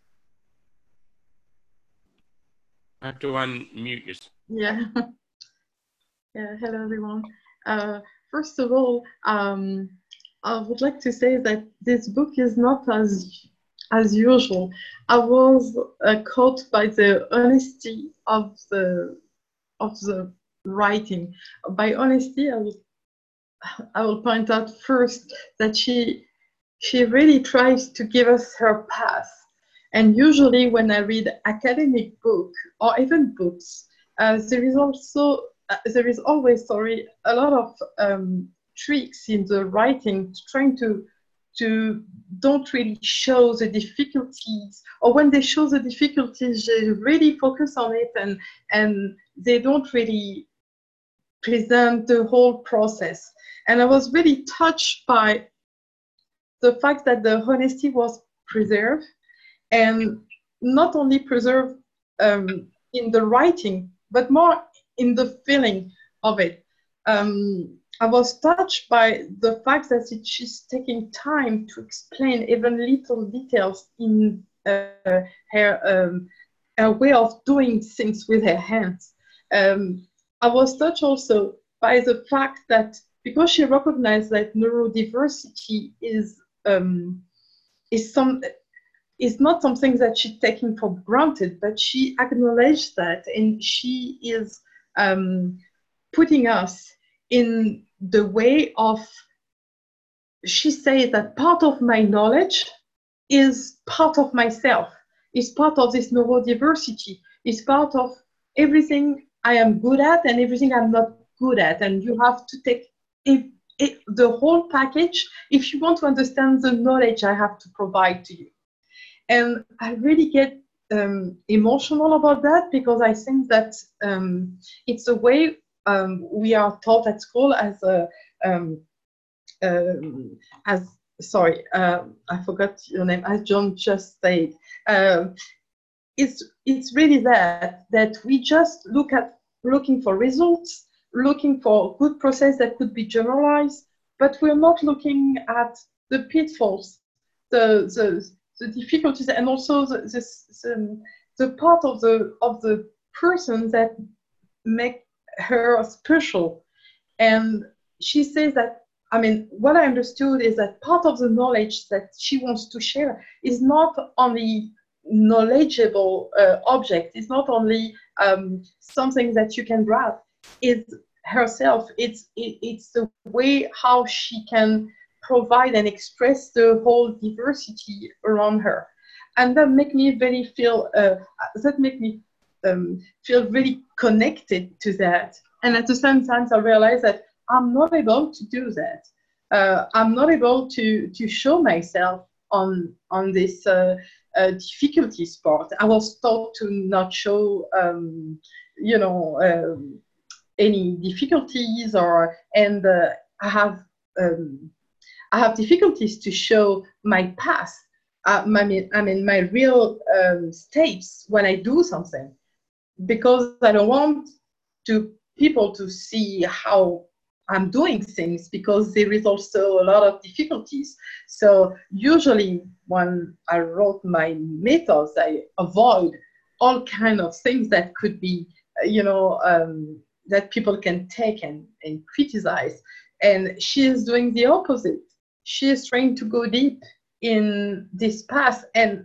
I have to unmute you. Yeah. Yeah. Hello, everyone. Uh, first of all, um, I would like to say that this book is not as as usual. I was uh, caught by the honesty of the of the writing. By honesty, I will I will point out first that she she really tries to give us her path. And usually when I read academic book or even books, uh, there is also, uh, there is always, sorry, a lot of um, tricks in the writing trying to, to don't really show the difficulties, or when they show the difficulties, they really focus on it, and and they don't really present the whole process. And I was really touched by the fact that the honesty was preserved, and not only preserved um, in the writing, but more in the feeling of it. Um, I was touched by the fact that it, she's taking time to explain even little details in uh, her, um, her way of doing things with her hands. Um, I was touched also by the fact that because she recognized that neurodiversity is um, is some is not something that she's taking for granted, but she acknowledged that, and she is um, putting us in the way of, she says that part of my knowledge is part of myself, is part of this neurodiversity, is part of everything I am good at and everything I'm not good at. And you have to take it, it, the whole package if you want to understand the knowledge I have to provide to you. And I really get um, emotional about that, because I think that um, it's a way um, we are taught at school as a, um, um, as, sorry, uh, I forgot your name, as John just said. Um, it's, it's really that, that we just look at looking for results, looking for good process that could be generalized, but we're not looking at the pitfalls, the, the, the difficulties, and also the, this, the, the part of the, of the person that make her special. And she says that, I mean, what I understood is that part of the knowledge that she wants to share is not only knowledgeable uh, object, it's not only um, something that you can grab, it's herself, it's, it, it's the way how she can provide and express the whole diversity around her. And that make me very feel, uh, that make me um, feel really connected to that. And at the same time, I realize that I'm not able to do that. Uh, I'm not able to, to show myself on, on this uh, uh, difficulties part. I was taught to not show, um, you know, um, any difficulties, or, and uh, I have, um, I have difficulties to show my past. Uh, I mean, I mean, my real um, states when I do something, because I don't want to people to see how I'm doing things, because there is also a lot of difficulties. So usually when I wrote my methods, I avoid all kind of things that could be, you know, um, that people can take and, and criticize. And she is doing the opposite. She is trying to go deep in this past. And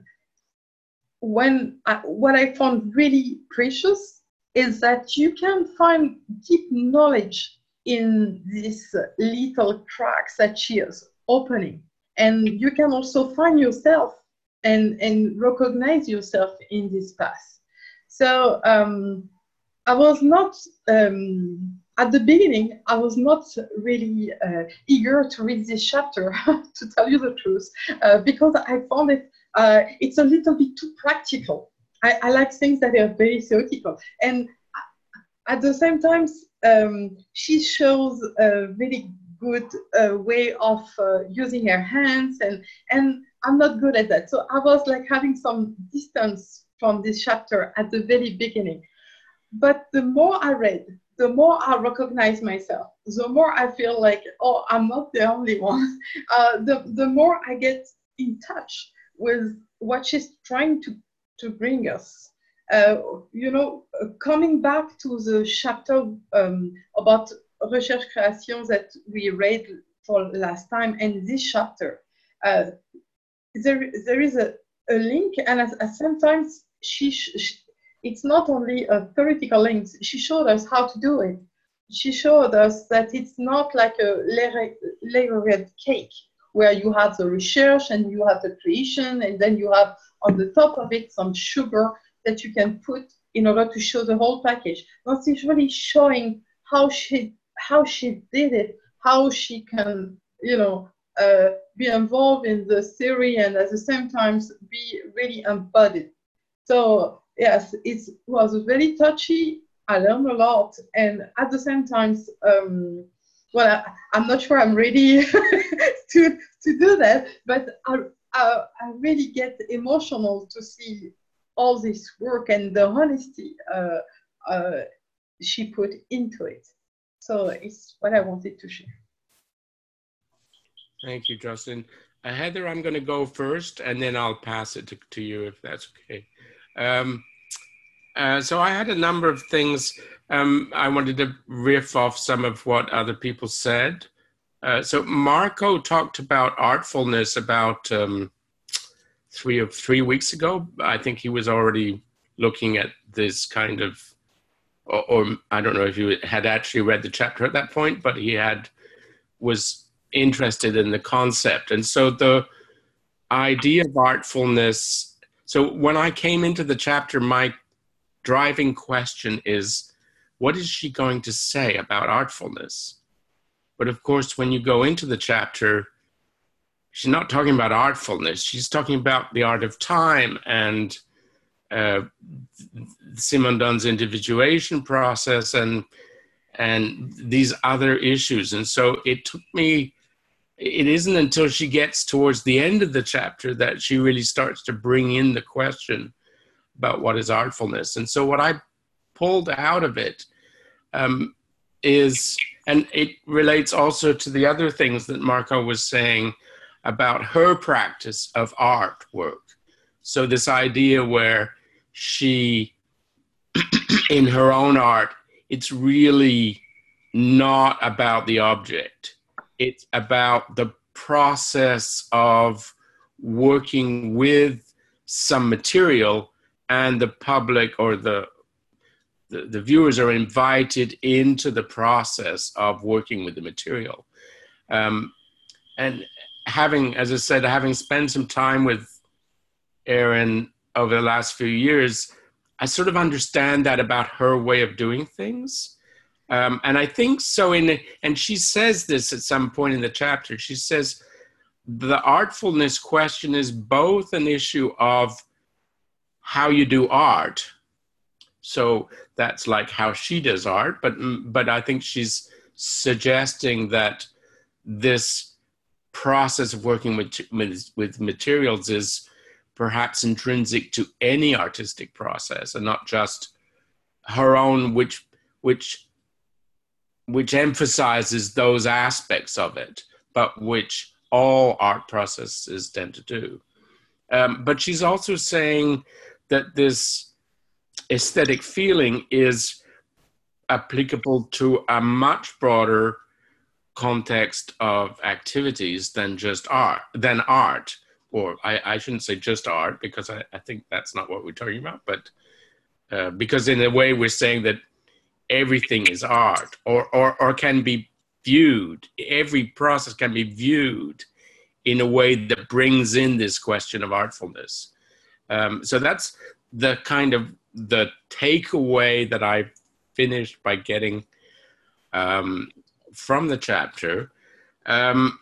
when I, what I found really precious is that you can find deep knowledge in these little cracks that she is opening. And you can also find yourself and, and recognize yourself in this past. So um, I was not, um, at the beginning, I was not really uh, eager to read this chapter, to tell you the truth, uh, because I found it, uh, it's a little bit too practical. I, I like things that are very theoretical. And at the same time, um, she shows a really good uh, way of uh, using her hands, and, and I'm not good at that. So I was like having some distance from this chapter at the very beginning. But the more I read, the more I recognize myself, the more I feel like, oh, I'm not the only one. Uh, the, the more I get in touch with what she's trying to, to bring us. Uh, you know, uh, coming back to the chapter um, about Recherche Création that we read for last time, and this chapter, uh, there, there is a, a link, and at, at sometimes she, she it's not only a theoretical link, she showed us how to do it. She showed us that it's not like a layered cake where you have the research and you have the creation, and then you have on the top of it some sugar that you can put in order to show the whole package. But she's really showing how she how she did it, how she can, you know, uh, be involved in the theory and at the same time be really embodied. So yes, it was very touchy. I learned a lot, and at the same time, um, well, I, I'm not sure I'm ready to to do that, but I, I I really get emotional to see all this work and the honesty uh, uh, she put into it. So it's what I wanted to share. Thank you, Justin. Uh, Heather, I'm going to go first, and then I'll pass it to, to you if that's okay. Um, uh, so I had a number of things. Um, I wanted to riff off some of what other people said. Uh, so Marco talked about artfulness about um, three of three weeks ago. I think he was already looking at this kind of, or, or I don't know if he had actually read the chapter at that point, but he had was interested in the concept. And so the idea of artfulness, so when I came into the chapter, my driving question is, what is she going to say about artfulness? But of course, when you go into the chapter, she's not talking about artfulness. She's talking about the art of time and uh, Simondon's individuation process and and these other issues. And so it took me, it isn't until she gets towards the end of the chapter that she really starts to bring in the question about what is artfulness. And so what I pulled out of it um, is, and it relates also to the other things that Marco was saying about her practice of artwork. So this idea where she, in her own art, it's really not about the object. It's about the process of working with some material, and the public or the, the, the viewers are invited into the process of working with the material. Um, and having, as I said, having spent some time with Erin over the last few years, I sort of understand that about her way of doing things. Um, and I think so in, and she says this at some point in the chapter, she says, the artfulness question is both an issue of how you do art. So that's like how she does art, but, but I think she's suggesting that this process of working with, with, with materials is perhaps intrinsic to any artistic process and not just her own, which, which, which emphasizes those aspects of it, but which all art processes tend to do. Um, but she's also saying that this aesthetic feeling is applicable to a much broader context of activities than just art, than art. Or I, I shouldn't say just art, because I, I think that's not what we're talking about, but uh, because in a way we're saying that everything is art, or, or, or can be viewed, every process can be viewed in a way that brings in this question of artfulness. Um, so that's the kind of the takeaway that I finished by getting um, from the chapter. Um,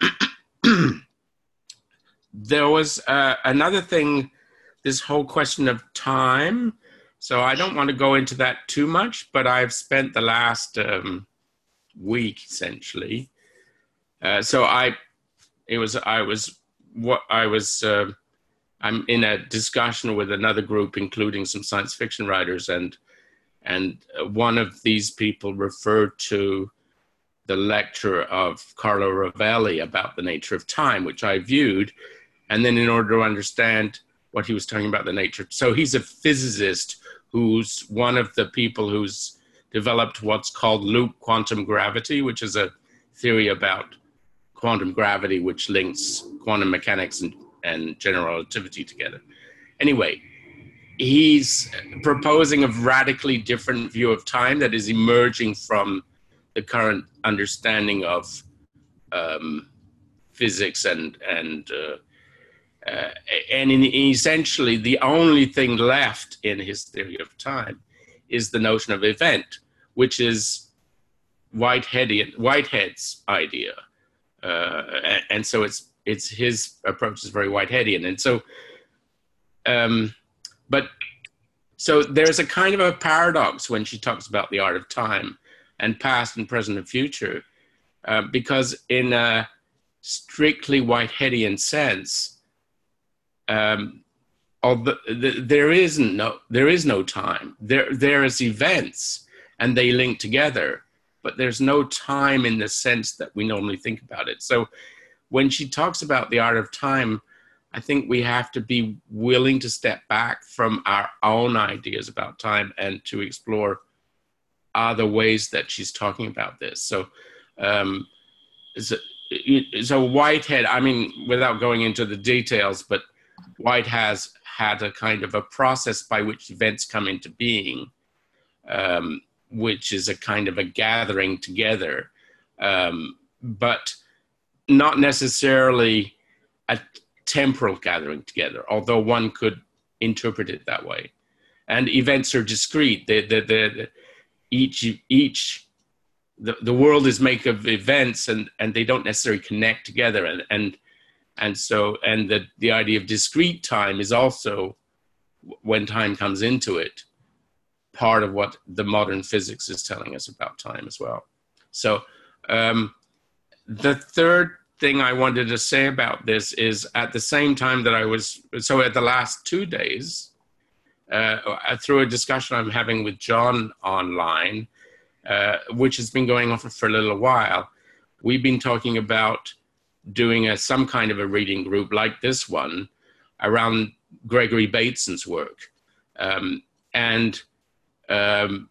There was uh, another thing, this whole question of time. So I don't want to go into that too much, but I've spent the last um, week essentially. Uh, so I, it was, I was, what I was, uh, I'm in a discussion with another group, including some science fiction writers, and and one of these people referred to the lecture of Carlo Rovelli about the nature of time, which I viewed. And then in order to understand what he was talking about the nature. So he's a physicist who's one of the people who's developed what's called loop quantum gravity, which is a theory about quantum gravity, which links quantum mechanics and, and general relativity together. Anyway, he's proposing a radically different view of time that is emerging from the current understanding of um, physics and, and uh, Uh, and in, essentially, the only thing left in his theory of time is the notion of event, which is Whiteheadian, Whitehead's idea. Uh, and, and so it's it's his approach is very Whiteheadian. And so, um, but so there's a kind of a paradox when she talks about the art of time and past and present and future, uh, because in a strictly Whiteheadian sense, um, although th- there isn't no there is no time. There there is events and they link together, but there's no time in the sense that we normally think about it. So when she talks about the art of time, I think we have to be willing to step back from our own ideas about time and to explore other ways that she's talking about this. So, um, so, so Whitehead, I mean, without going into the details, but White has had a kind of a process by which events come into being, um, which is a kind of a gathering together, um, but not necessarily a temporal gathering together, although one could interpret it that way. And events are discrete. The, the, the, the, each, each, the, the world is made of events, and, and they don't necessarily connect together. And, and, and so, and the, the idea of discrete time is also, when time comes into it, part of what the modern physics is telling us about time as well. So um, the third thing I wanted to say about this is, at the same time that I was, so at the last two days, uh, through a discussion I'm having with John online, uh, which has been going on for, for a little while, we've been talking about doing a, some kind of a reading group like this one around Gregory Bateson's work. Um, and um,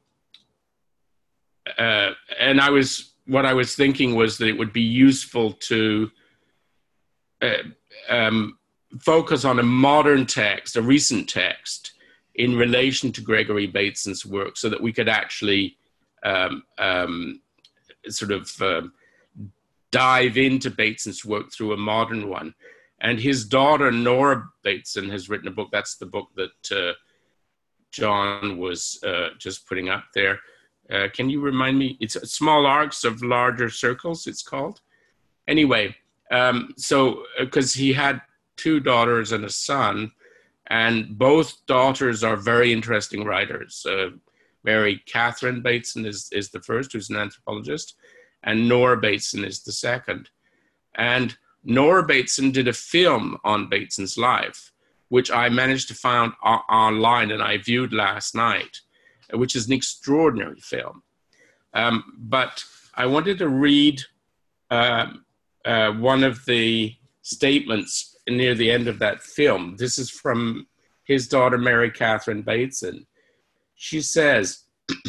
uh, and I was, what I was thinking was that it would be useful to uh, um, focus on a modern text, a recent text, in relation to Gregory Bateson's work, so that we could actually um, um, sort of uh, dive into Bateson's work through a modern one. And his daughter, Nora Bateson, has written a book. That's the book that uh, John was uh, just putting up there. Uh, can you remind me? It's Small Arcs of Larger Circles, it's called. Anyway, um, so because he had two daughters and a son, and both daughters are very interesting writers. Uh, Mary Catherine Bateson is, is the first, who's an anthropologist, and Nora Bateson is the second. And Nora Bateson did a film on Bateson's life, which I managed to find o- online and I viewed last night, which is an extraordinary film. Um, but I wanted to read uh, uh, one of the statements near the end of that film. This is from his daughter, Mary Catherine Bateson. She says,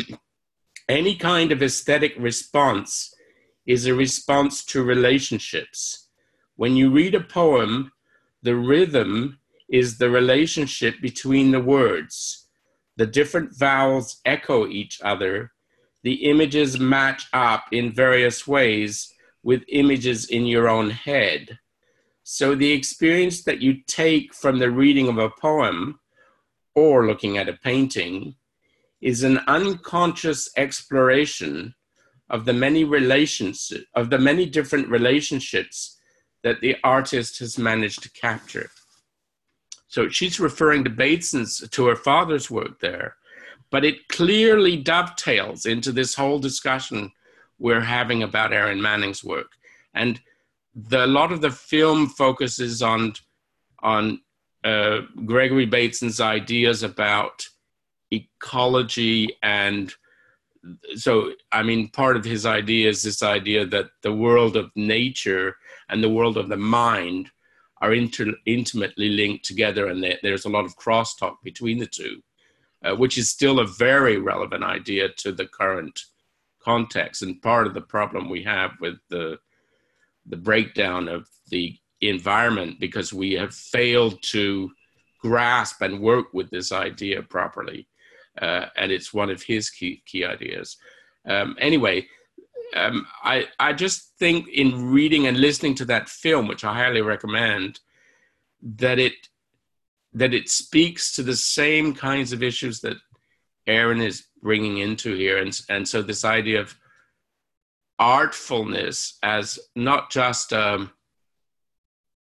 any kind of aesthetic response is a response to relationships. When you read a poem, the rhythm is the relationship between the words. The different vowels echo each other. The images match up in various ways with images in your own head. So the experience that you take from the reading of a poem or looking at a painting is an unconscious exploration of the many relations, of the many different relationships that the artist has managed to capture. So she's referring to Bateson's, to her father's work there, but it clearly dovetails into this whole discussion we're having about Erin Manning's work. And the, a lot of the film focuses on, on uh, Gregory Bateson's ideas about ecology. And so, I mean, part of his idea is this idea that the world of nature and the world of the mind are inter- intimately linked together, and there, there's a lot of crosstalk between the two, uh, which is still a very relevant idea to the current context, and part of the problem we have with the, the breakdown of the environment, because we have failed to grasp and work with this idea properly, uh, and it's one of his key, key ideas. Um, anyway, Um, I, I just think in reading and listening to that film, which I highly recommend, that it that it speaks to the same kinds of issues that Erin is bringing into here. And, and so this idea of artfulness as not just um,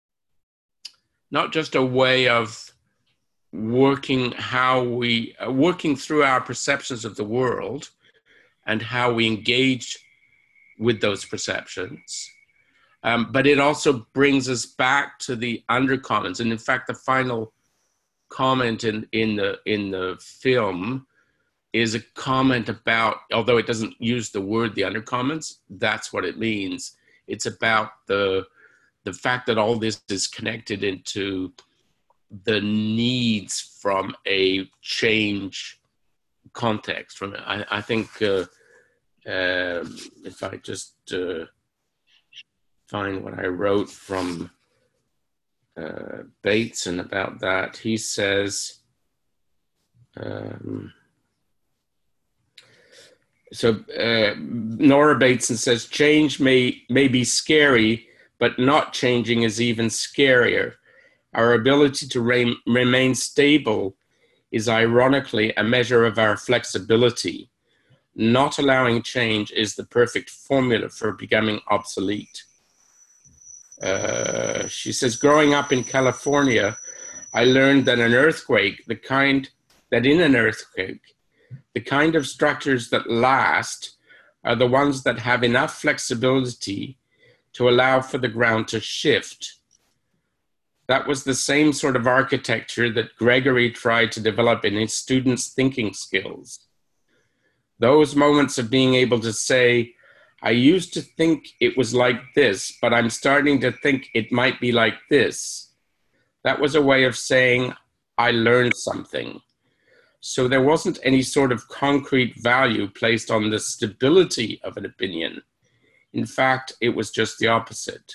not just a way of working how we, uh, working through our perceptions of the world and how we engage with those perceptions. Um, but it also brings us back to the undercommons. And in fact, the final comment in, in, the, in the film is a comment about, although it doesn't use the word the undercommons, that's what it means. It's about the, the fact that all this is connected into the needs from a change context. From I, I think uh, um, if I just uh, find what I wrote from uh, Bateson about that, he says, um, so uh, Nora Bateson says, change may, may be scary, but not changing is even scarier. Our ability to re remain stable is ironically a measure of our flexibility. Not allowing change is the perfect formula for becoming obsolete. Uh, she says, growing up in California, I learned that an earthquake, the kind that in an earthquake, the kind of structures that last are the ones that have enough flexibility to allow for the ground to shift. That was the same sort of architecture that Gregory tried to develop in his students' thinking skills. Those moments of being able to say, I used to think it was like this, but I'm starting to think it might be like this. That was a way of saying, I learned something. So there wasn't any sort of concrete value placed on the stability of an opinion. In fact, it was just the opposite.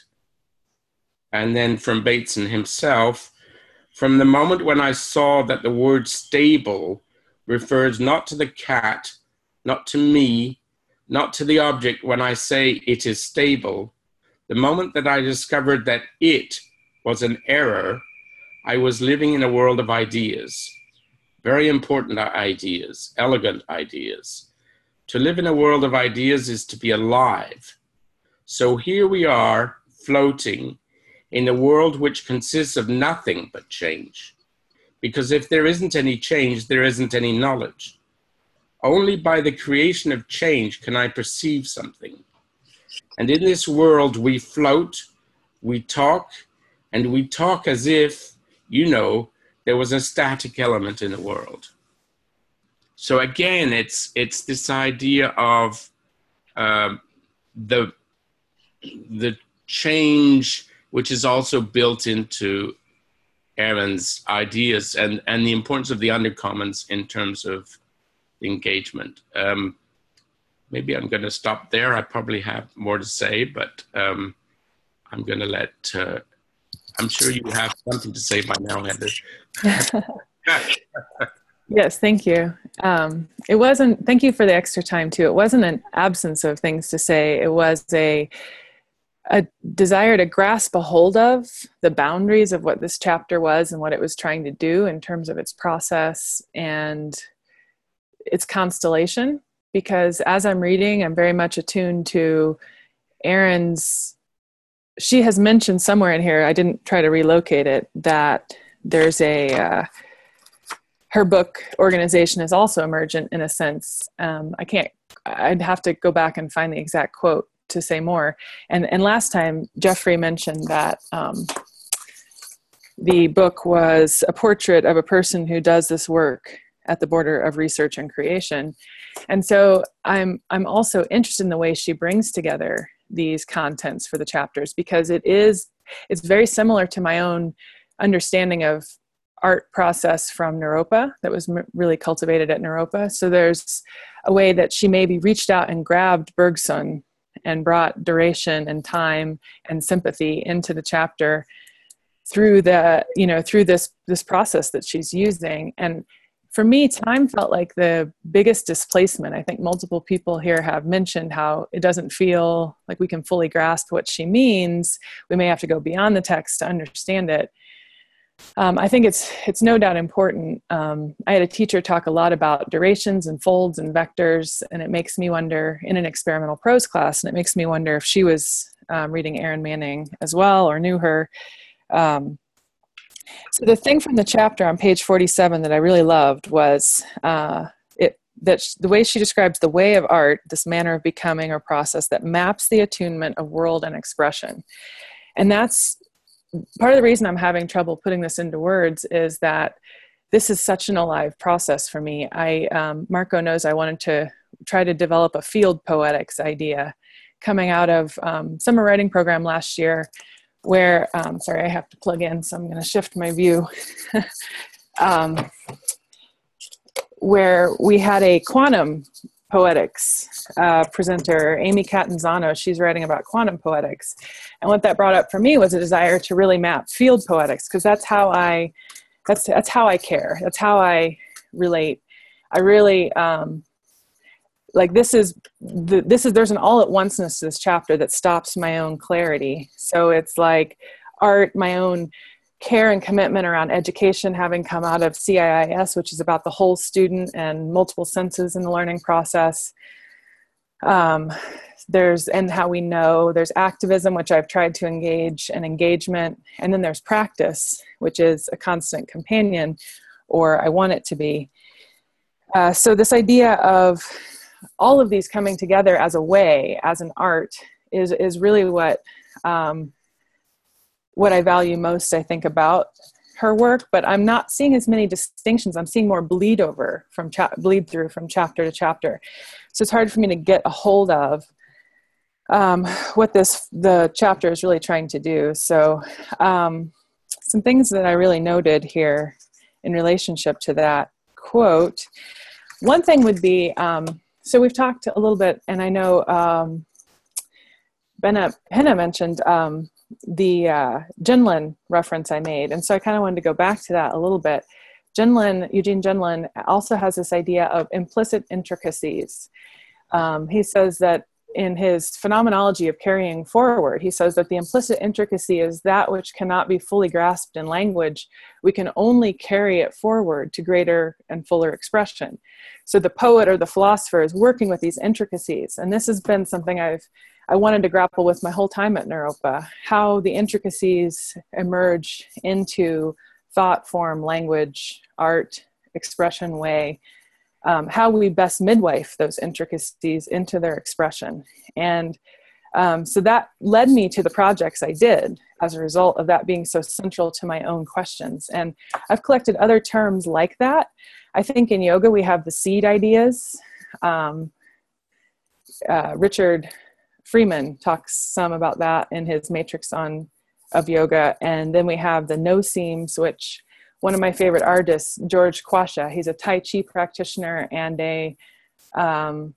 And then from Bateson himself, from the moment when I saw that the word stable refers not to the cat, not to me, not to the object when I say it is stable, the moment that I discovered that it was an error, I was living in a world of ideas, very important ideas, elegant ideas. To live in a world of ideas is to be alive. So here we are floating in a world which consists of nothing but change. Because if there isn't any change, there isn't any knowledge. Only by the creation of change can I perceive something. And in this world, we float, we talk, and we talk as if, you know, there was a static element in the world. So again, it's, it's this idea of um, the, the change, which is also built into Aaron's ideas, and, and the importance of the undercommons in terms of engagement. Um, maybe I'm going to stop there. I probably have more to say, but um, I'm going to let, uh, I'm sure you have something to say by now, Heather. Yes, thank you. Um, it wasn't, thank you for the extra time too. It wasn't an absence of things to say. It was a, a desire to grasp a hold of the boundaries of what this chapter was and what it was trying to do in terms of its process and its constellation. Because as I'm reading, I'm very much attuned to Erin's, she has mentioned somewhere in here, I didn't try to relocate it, that there's a, uh, her book organization is also emergent in a sense. Um, I can't, I'd have to go back and find the exact quote to say more. And, and last time Jeffrey mentioned that um, the book was a portrait of a person who does this work at the border of research and creation. And so I'm, I'm also interested in the way she brings together these contents for the chapters, because it is, it's very similar to my own understanding of art process from Naropa that was m really cultivated at Naropa. So there's a way that she maybe reached out and grabbed Bergson and brought duration and time and sympathy into the chapter through the, you know, through this, this process that she's using. And for me, time felt like the biggest displacement. I think multiple people here have mentioned how it doesn't feel like we can fully grasp what she means. We may have to go beyond the text to understand it. Um, I think it's, it's no doubt important. Um, I had a teacher talk a lot about durations and folds and vectors, and it makes me wonder, in an experimental prose class, and it makes me wonder if she was um, reading Erin Manning as well or knew her. Um, So the thing from the chapter on page forty-seven that I really loved was uh, it that sh- the way she describes the way of art, this manner of becoming or process that maps the attunement of world and expression. And that's part of the reason I'm having trouble putting this into words, is that this is such an alive process for me. I um, Marco knows I wanted to try to develop a field poetics idea coming out of um, summer writing program last year, where, um, sorry, I have to plug in, so I'm going to shift my view, um, where we had a quantum poetics uh, presenter, Amy Catanzano. She's writing about quantum poetics. And what that brought up for me was a desire to really map field poetics, because that's how I, that's, that's how I care. That's how I relate. I really, um, like this is, the, this is, there's an all at onceness to this chapter that stops my own clarity. So it's like art, my own care and commitment around education, having come out of C I I S, which is about the whole student and multiple senses in the learning process. Um, there's, and how we know, there's activism, which I've tried to engage, and engagement. And then there's practice, which is a constant companion, or I want it to be. Uh, so this idea of all of these coming together as a way, as an art, is, is really what, um, what I value most, I think, about her work. But I'm not seeing as many distinctions. I'm seeing more bleed over from cha- bleed through from chapter to chapter. So it's hard for me to get a hold of um, what this the chapter is really trying to do. So um, some things that I really noted here in relationship to that quote. One thing would be, um, so we've talked a little bit, and I know um, Benna, Henna mentioned um, the uh, Gendlin reference I made. And so I kind of wanted to go back to that a little bit. Gendlin, Eugene Gendlin, also has this idea of implicit intricacies. Um, he says that in his phenomenology of carrying forward, he says that the implicit intricacy is that which cannot be fully grasped in language. We can only carry it forward to greater and fuller expression. So the poet or the philosopher is working with these intricacies. And this has been something I've I wanted to grapple with my whole time at Naropa, how the intricacies emerge into thought, form, language, art, expression way, um, how we best midwife those intricacies into their expression. And um, so that led me to the projects I did as a result of that being so central to my own questions. And I've collected other terms like that. I think in yoga we have the seed ideas. Um, uh, Richard Freeman talks some about that in his Matrix on of Yoga. And then we have the no seams, which one of my favorite artists, George Quasha, he's a Tai Chi practitioner and a um,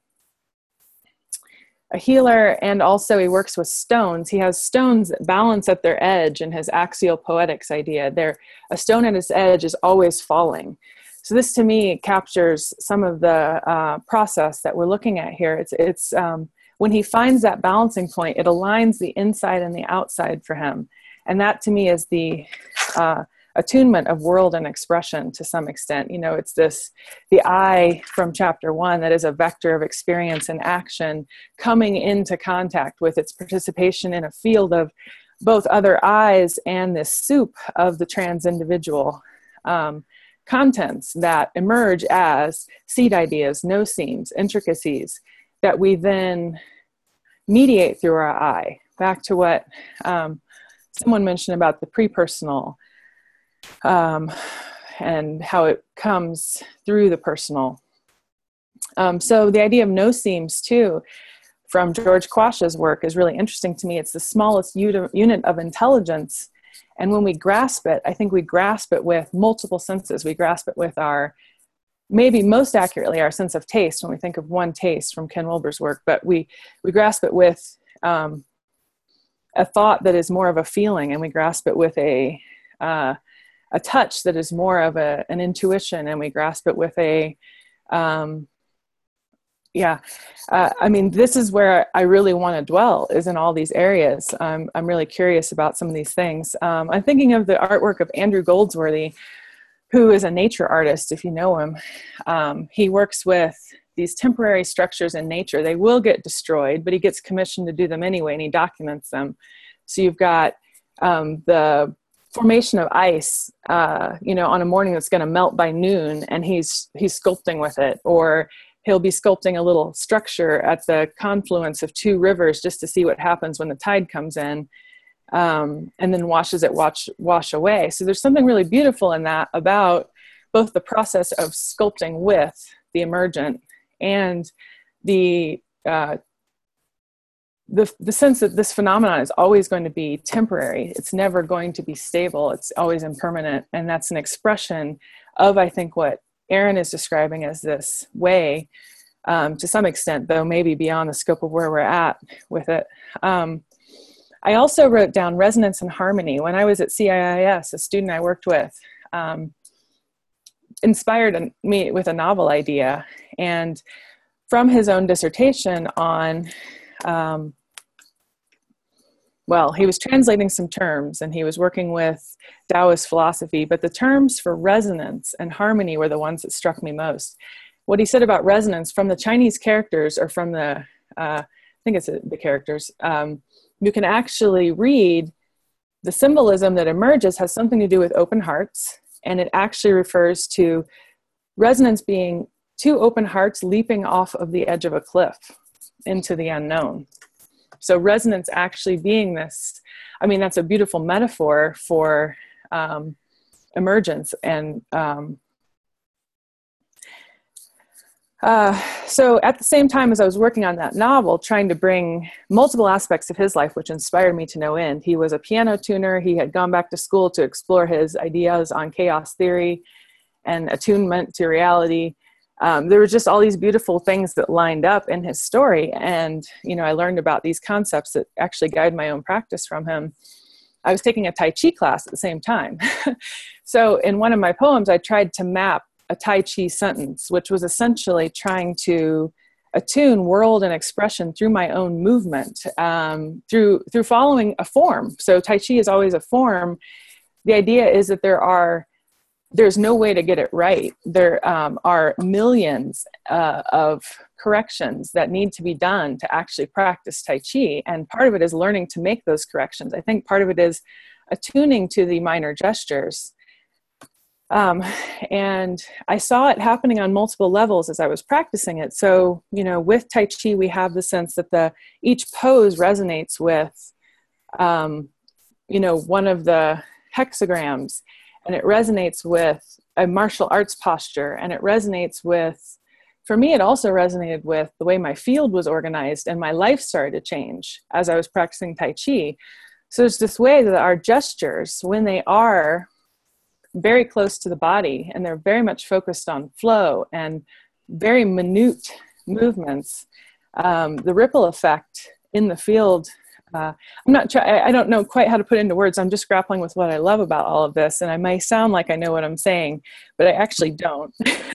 a healer, and also he works with stones. He has stones that balance at their edge in his axial poetics idea. There, a stone at its edge is always falling. So this to me captures some of the uh, process that we're looking at here. It's, it's um, when he finds that balancing point, it aligns the inside and the outside for him. And that to me is the uh, attunement of world and expression to some extent. You know, it's this, the I from chapter one that is a vector of experience and action coming into contact with its participation in a field of both other I's and this soup of the trans individual um, contents that emerge as seed ideas, no seams, intricacies, that we then mediate through our I. Back to what um, someone mentioned about the pre-personal um, and how it comes through the personal. Um, so the idea of no seams too, from George Quasha's work, is really interesting to me. It's the smallest unit of intelligence. And when we grasp it, I think we grasp it with multiple senses. We grasp it with our, maybe most accurately, our sense of taste when we think of one taste from Ken Wilber's work, but we, we grasp it with um, a thought that is more of a feeling, and we grasp it with a, uh, a touch that is more of a, an intuition, and we grasp it with a, um, yeah, uh, I mean, this is where I really want to dwell, is in all these areas. Um, I'm really curious about some of these things. Um, I'm thinking of the artwork of Andrew Goldsworthy, who is a nature artist, if you know him. Um, he works with these temporary structures in nature. They will get destroyed, but he gets commissioned to do them anyway, and he documents them. So you've got um, the formation of ice, uh, you know, on a morning that's going to melt by noon, and he's he's sculpting with it, or he'll be sculpting a little structure at the confluence of two rivers just to see what happens when the tide comes in, um, and then washes it wash wash away. So there's something really beautiful in that about both the process of sculpting with the emergent and the uh, the the sense that this phenomenon is always going to be temporary. It's never going to be stable. It's always impermanent. And that's an expression of, I think, what Aaron is describing as this way, um, to some extent, though maybe beyond the scope of where we're at with it. Um, I also wrote down resonance and harmony. When I was at C I I S, a student I worked with um, inspired me with a novel idea. And from his own dissertation on Um, well, he was translating some terms and he was working with Taoist philosophy, but the terms for resonance and harmony were the ones that struck me most. What he said about resonance from the Chinese characters, or from the, uh, I think it's the characters, um, you can actually read the symbolism that emerges has something to do with open hearts, and it actually refers to resonance being two open hearts leaping off of the edge of a cliff into the unknown. So resonance actually being this, I mean, that's a beautiful metaphor for um, emergence. And um, uh, so at the same time as I was working on that novel, trying to bring multiple aspects of his life, which inspired me to no end. He was a piano tuner. He had gone back to school to explore his ideas on chaos theory and attunement to reality. Um, there were just all these beautiful things that lined up in his story. And, you know, I learned about these concepts that actually guide my own practice from him. I was taking a Tai Chi class at the same time. So in one of my poems, I tried to map a Tai Chi sentence, which was essentially trying to attune world and expression through my own movement, um, through, through following a form. So Tai Chi is always a form. The idea is that there are There's no way to get it right. There um, are millions uh, of corrections that need to be done to actually practice Tai Chi. And part of it is learning to make those corrections. I think part of it is attuning to the minor gestures. Um, and I saw it happening on multiple levels as I was practicing it. So, you know, with Tai Chi, we have the sense that the each pose resonates with, um, you know, one of the hexagrams. And it resonates with a martial arts posture. And it resonates with, for me, it also resonated with the way my field was organized, and my life started to change as I was practicing Tai Chi. So there's this way that our gestures, when they are very close to the body and they're very much focused on flow and very minute movements, um, the ripple effect in the field, Uh, I'm not try- I don't know quite how to put it into words. I'm just grappling with what I love about all of this. And I may sound like I know what I'm saying, but I actually don't.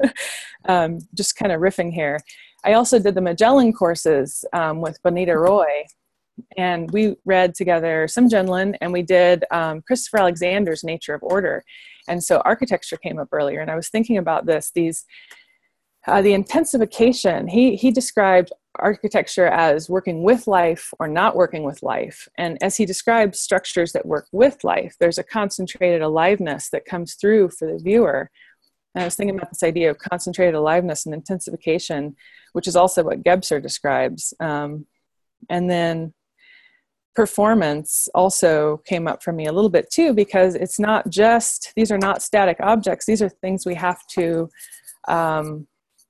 um, just kind of riffing here. I also did the Magellan courses um, with Bonita Roy. And we read together some Genlin, and we did um, Christopher Alexander's Nature of Order. And so architecture came up earlier. And I was thinking about this, these Uh, the intensification, he, he described architecture as working with life or not working with life. And as he describes structures that work with life, there's a concentrated aliveness that comes through for the viewer. And I was thinking about this idea of concentrated aliveness and intensification, which is also what Gebser describes. Um, and then performance also came up for me a little bit too, because it's not just, these are not static objects. These are things we have to um,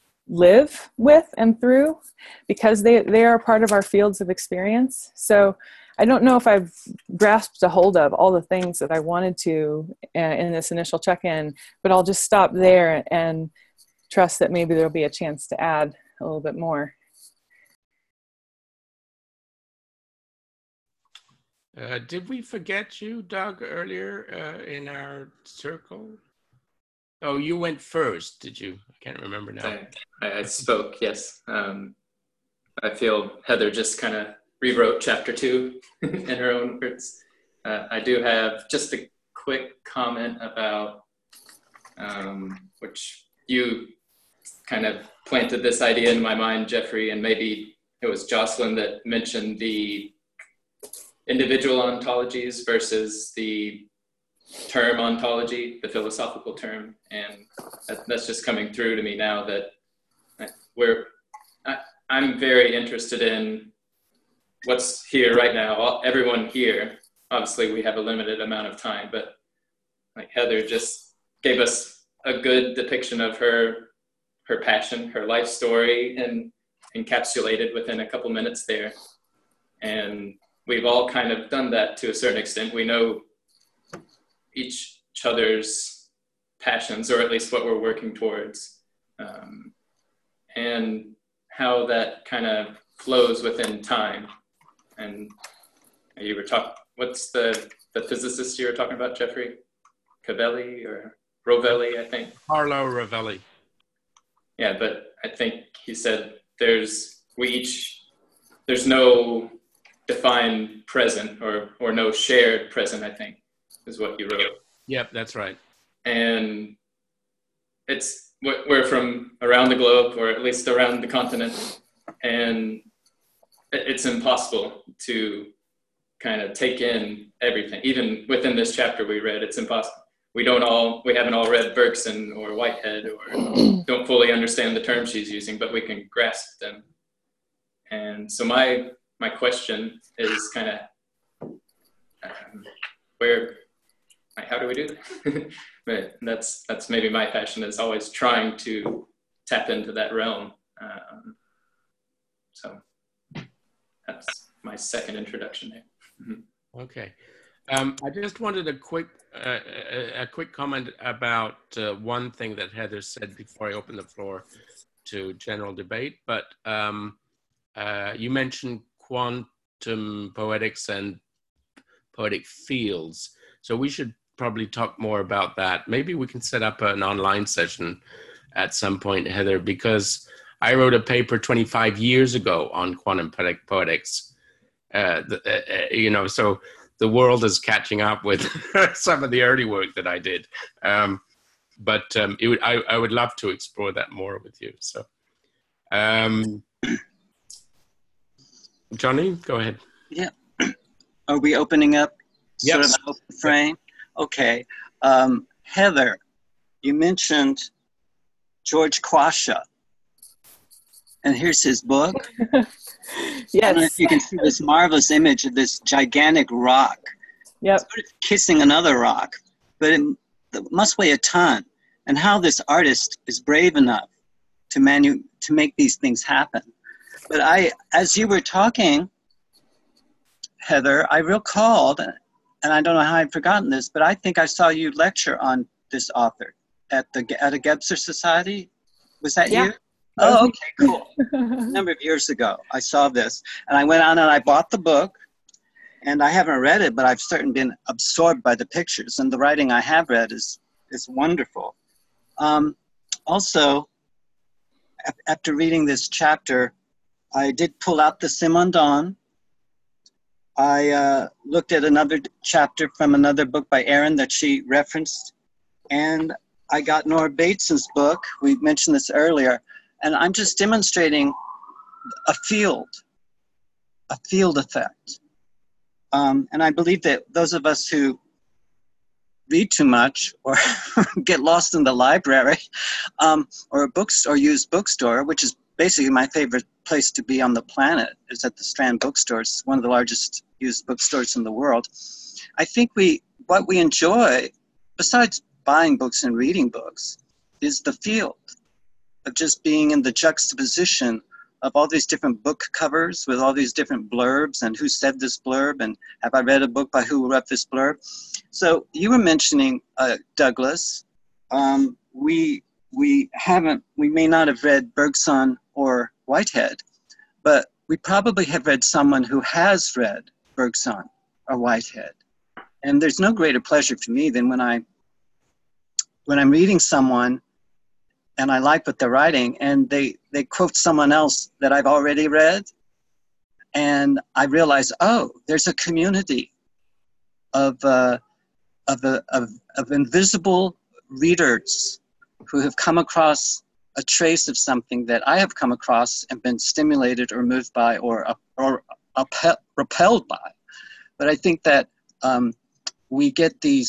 live with and through, because they, they are part of our fields of experience. So I don't know if I've grasped a hold of all the things that I wanted to uh, in this initial check-in, but I'll just stop there and trust that maybe there'll be a chance to add a little bit more. Uh, did we forget you, Doug, earlier uh, in our circle? Oh, you went first, did you? I can't remember now. I, I spoke, yes. Um, I feel Heather just kind of rewrote chapter two in her own words. Uh, I do have just a quick comment about, um, which you kind of planted this idea in my mind, Jeffrey, and maybe it was Jocelyn that mentioned the individual ontologies versus the term ontology, the philosophical term, and that, that's just coming through to me now that we're, I, I'm very interested in what's here right now. Everyone here, obviously we have a limited amount of time, but like Heather just gave us a good depiction of her, her passion, her life story, and encapsulated within a couple minutes there. And we've all kind of done that to a certain extent. We know each other's passions, or at least what we're working towards, um, and how that kind of flows within time. And you were talking, what's the, the physicist you were talking about, Jeffrey? Cavelli or Rovelli, I think. Carlo Rovelli. Yeah, but I think he said there's, we each, there's no defined present or, or no shared present, I think, is what you wrote. Yep, that's right. And it's, we're from around the globe, or at least around the continent, and it's impossible to kind of take in everything. Even within this chapter we read, it's impossible. We don't all, we haven't all read Bergson or Whitehead, or don't fully understand the terms she's using, but we can grasp them. And so my, my question is kind of, um, where, how do we do that? But that's, that's maybe my passion, is always trying to tap into that realm. Um, so that's my second introduction there. Mm-hmm. Okay. Um, I just wanted a quick, uh, a, a quick comment about uh, one thing that Heather said before I open the floor to general debate. But um, uh, you mentioned quantum poetics and poetic fields. So we should probably talk more about that. Maybe we can set up an online session at some point, Heather, because I wrote a paper twenty-five years ago on quantum poetic poetics. Uh, the, uh, you know, so the world is catching up with some of the early work that I did. Um, but um, it would, I, I would love to explore that more with you. So, um, Johnny, go ahead. Yeah. Are we opening up sort Yes. of an open frame? Okay. Um, Heather, you mentioned George Quasha. And here's his book. Yes. I don't know if you can see this marvelous image of this gigantic rock. Yep. Sort of kissing another rock, but it, it must weigh a ton. And how this artist is brave enough to manu to make these things happen. But I, as you were talking, Heather, I recalled, and I don't know how I'd forgotten this, but I think I saw you lecture on this author at the at a Gebser Society. Was that Yeah. you? Oh, okay, cool. A number of years ago, I saw this, and I went on and I bought the book, and I haven't read it, but I've certainly been absorbed by the pictures, and the writing I have read is, is wonderful. Um, also, after reading this chapter, I did pull out the Simondon. I uh, looked at another chapter from another book by Erin that she referenced, and I got Nora Bateson's book. We mentioned this earlier. And I'm just demonstrating a field, a field effect. Um, and I believe that those of us who read too much or get lost in the library um, or a bookstore, or use bookstore, which is basically my favorite place to be on the planet, is at the Strand Bookstore. It's one of the largest used bookstores in the world. I think we, what we enjoy, besides buying books and reading books, is the field of just being in the juxtaposition of all these different book covers with all these different blurbs and who said this blurb and have I read a book by who wrote this blurb. So you were mentioning uh, Douglas. Um, we, we haven't, we may not have read Bergson or Whitehead, but we probably have read someone who has read Bergson or Whitehead. And there's no greater pleasure for me than when I, when I'm reading someone and I like what they're writing, and they, they quote someone else that I've already read, and I realize, oh, there's a community of, uh, of, uh, of, of invisible readers who have come across a trace of something that I have come across and been stimulated or moved by or, or repelled by. But I think that um, we get these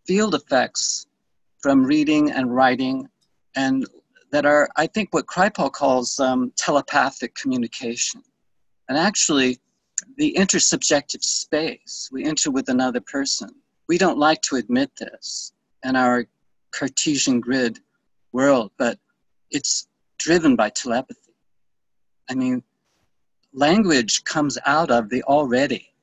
field effects from reading and writing, and that are, I think, what Kripal calls um, telepathic communication. And actually, the intersubjective space, we enter with another person. We don't like to admit this in our Cartesian grid world, but it's driven by telepathy. I mean, language comes out of the already.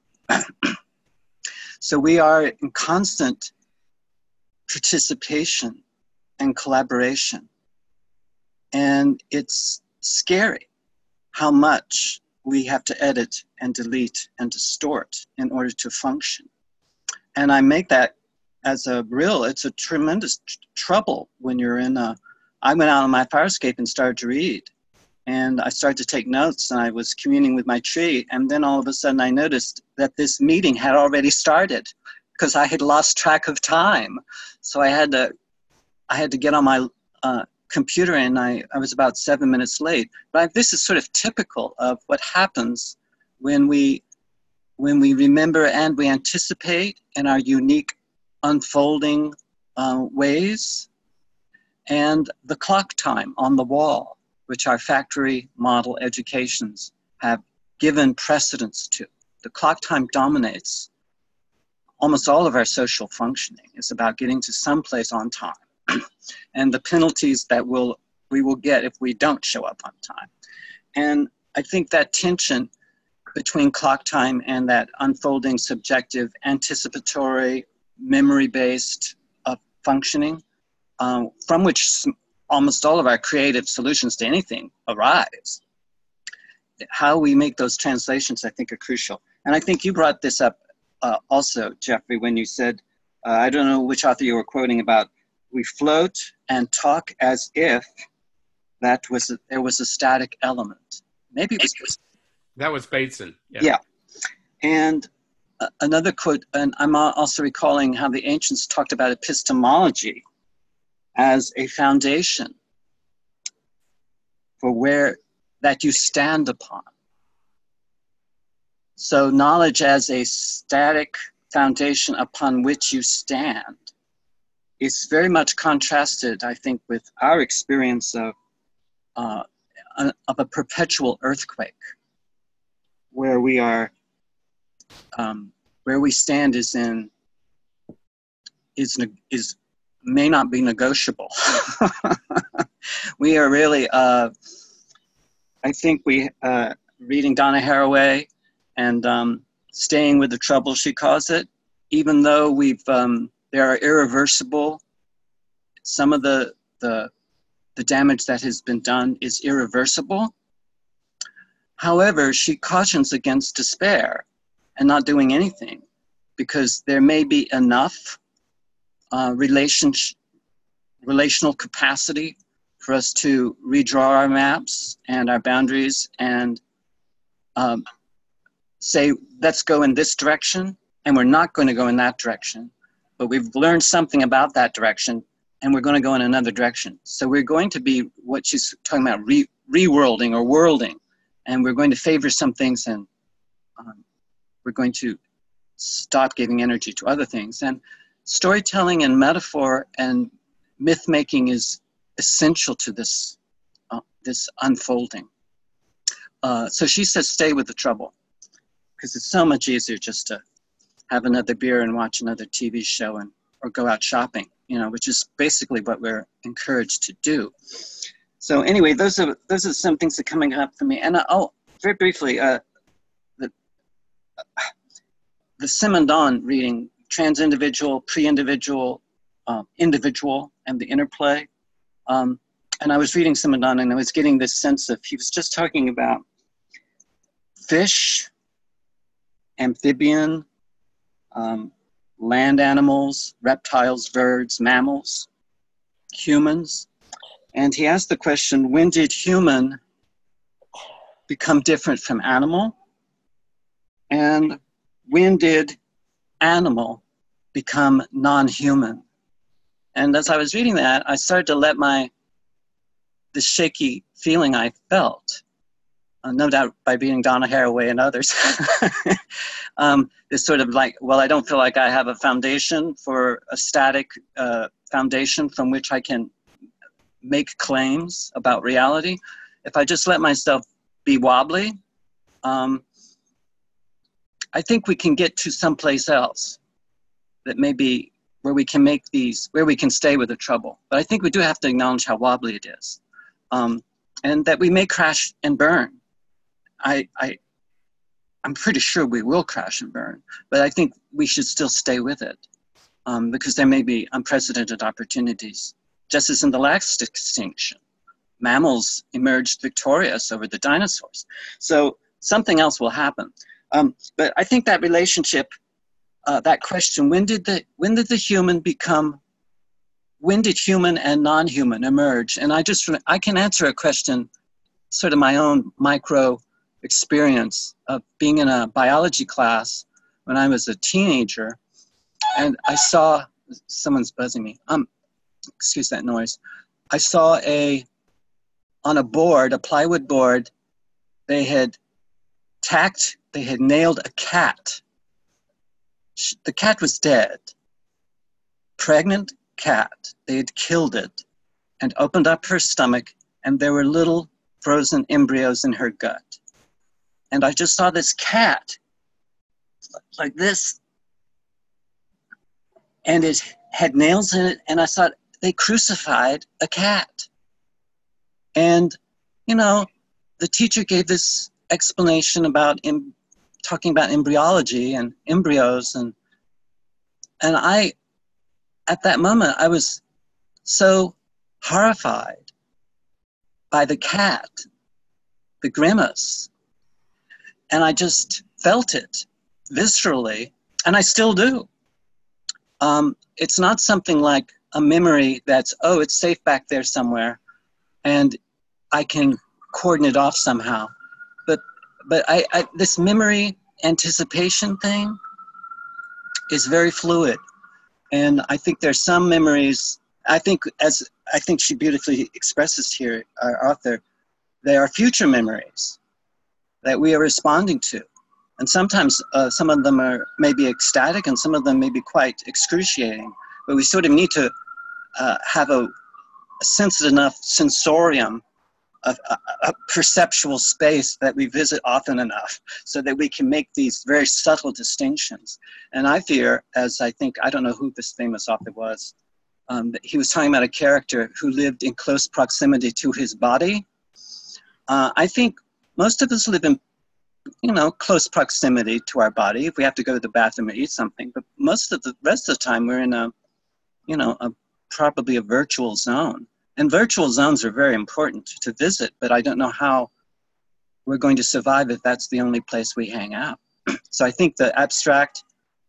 So we are in constant participation and collaboration. And it's scary how much we have to edit and delete and distort in order to function. And I make that as a real, it's a tremendous tr- trouble when you're in a, I went out on my fire escape and started to read. And I started to take notes, and I was communing with my tree. And then all of a sudden I noticed that this meeting had already started because I had lost track of time. So I had to, I had to get on my uh, computer, and I, I was about seven minutes late. But I, this is sort of typical of what happens when we, when we remember and we anticipate in our unique unfolding uh, ways. And the clock time on the wall, which our factory model educations have given precedence to. The clock time dominates almost all of our social functioning. It's about getting to some place on time and the penalties that we'll, we will get if we don't show up on time. And I think that tension between clock time and that unfolding subjective, anticipatory, memory-based uh, functioning, um, from which almost all of our creative solutions to anything arise. How we make those translations, I think, are crucial. And I think you brought this up uh, also, Jeffrey, when you said, uh, I don't know which author you were quoting about, we float and talk as if that was a, there was a static element. Maybe it was. That was Bateson. Yeah. Yeah. And uh, another quote, and I'm also recalling how the ancients talked about epistemology as a foundation for where that you stand upon. So knowledge as a static foundation upon which you stand is very much contrasted, I think, with our experience of, uh, of a perpetual earthquake, where we are, um, where we stand is in, is, is may not be negotiable. We are really, uh, I think we, uh, reading Donna Haraway and um, staying with the trouble, she calls it, even though we've, um, there are irreversible, some of the, the, the damage that has been done is irreversible. However, she cautions against despair and not doing anything, because there may be enough uh, relationship, relational capacity for us to redraw our maps and our boundaries and um, say, let's go in this direction, and we're not going to go in that direction, but we've learned something about that direction, and we're going to go in another direction. So we're going to be what she's talking about, re reworlding or worlding, and we're going to favor some things, and um, we're going to stop giving energy to other things. And storytelling and metaphor and myth making is essential to this, uh, this unfolding. Uh, so she says, stay with the trouble, because it's so much easier just to have another beer and watch another T V show and or go out shopping, you know, which is basically what we're encouraged to do. So anyway, those are those are some things that are coming up for me. And oh, very briefly, uh, the uh, the Simondon reading, trans-individual, pre-individual, um, individual, and the interplay. Um, and I was reading Simondon, and I was getting this sense of, he was just talking about fish, amphibian, um, land animals, reptiles, birds, mammals, humans. And he asked the question, when did human become different from animal? And when did animal become non-human? And as I was reading that, I started to let my, the shaky feeling I felt uh, no doubt by beating Donna Haraway and others, um, is sort of like, well, I don't feel like I have a foundation for a static uh, foundation from which I can make claims about reality. If I just let myself be wobbly, um, I think we can get to someplace else that may be where we can make these, where we can stay with the trouble. But I think we do have to acknowledge how wobbly it is. Um, and that we may crash and burn. I, I, I'm pretty sure we will crash and burn, but I think we should still stay with it um, because there may be unprecedented opportunities. Just as in the last extinction, mammals emerged victorious over the dinosaurs. So something else will happen. Um, but I think that relationship, uh, that question, when did the when did the human become, when did human and non-human emerge? And I just, I can answer a question, sort of my own micro experience of being in a biology class when I was a teenager, and I saw, someone's buzzing me, um, excuse that noise. I saw a, on a board, a plywood board, they had tacked, they had nailed a cat. The cat was dead. Pregnant cat. They had killed it and opened up her stomach, and there were little frozen embryos in her gut. And I just saw this cat like this, and it had nails in it, and I thought, they crucified a cat. And, you know, the teacher gave this explanation about em- talking about embryology and embryos, and and I, at that moment, I was so horrified by the cat, the grimace, and I just felt it viscerally, and I still do. Um, it's not something like a memory that's, oh, it's safe back there somewhere, and I can cordon it off somehow. But but I, I this memory anticipation thing is very fluid, and I think there's some memories. I think, as I think she beautifully expresses here, our author, they are future memories that we are responding to, and sometimes uh, some of them are maybe ecstatic, and some of them may be quite excruciating. But we sort of need to uh, have a, a sensitive enough sensorium, a, a, a perceptual space that we visit often enough so that we can make these very subtle distinctions. And I fear, as I think, I don't know who this famous author was, um, he was talking about a character who lived in close proximity to his body. Uh, I think most of us live in, you know, close proximity to our body if we have to go to the bathroom or eat something, but most of the rest of the time we're in a, you know, a, probably a virtual zone. And virtual zones are very important to visit, but I don't know how we're going to survive if that's the only place we hang out. So I think the abstract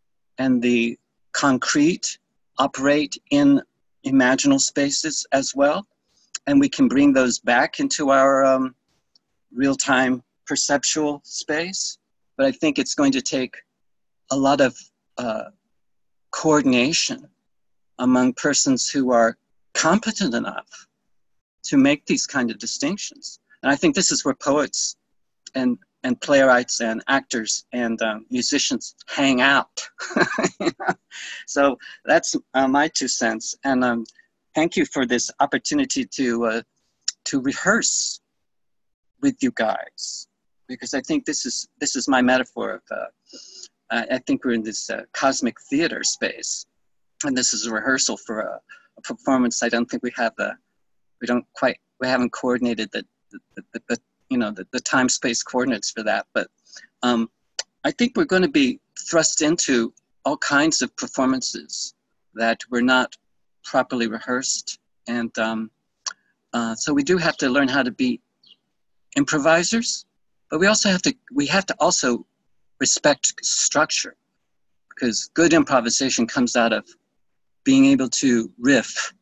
and the concrete operate in imaginal spaces as well, and we can bring those back into our um, real-time perceptual space. But I think it's going to take a lot of uh, coordination among persons who are competent enough to make these kind of distinctions. And I think this is where poets and, and playwrights and actors and um, musicians hang out. You know? So that's uh, my two cents. And um, thank you for this opportunity to, uh, to rehearse with you guys, because I think this is, this is my metaphor of, uh, I think we're in this uh, cosmic theater space. And this is a rehearsal for a, a performance. I don't think we have the, we don't quite, we haven't coordinated the, the, the, the you know, the, the time-space coordinates for that. But um, I think we're going to be thrust into all kinds of performances that were not properly rehearsed. And um, uh, so we do have to learn how to be improvisers, but we also have to, we have to also respect structure, because good improvisation comes out of being able to riff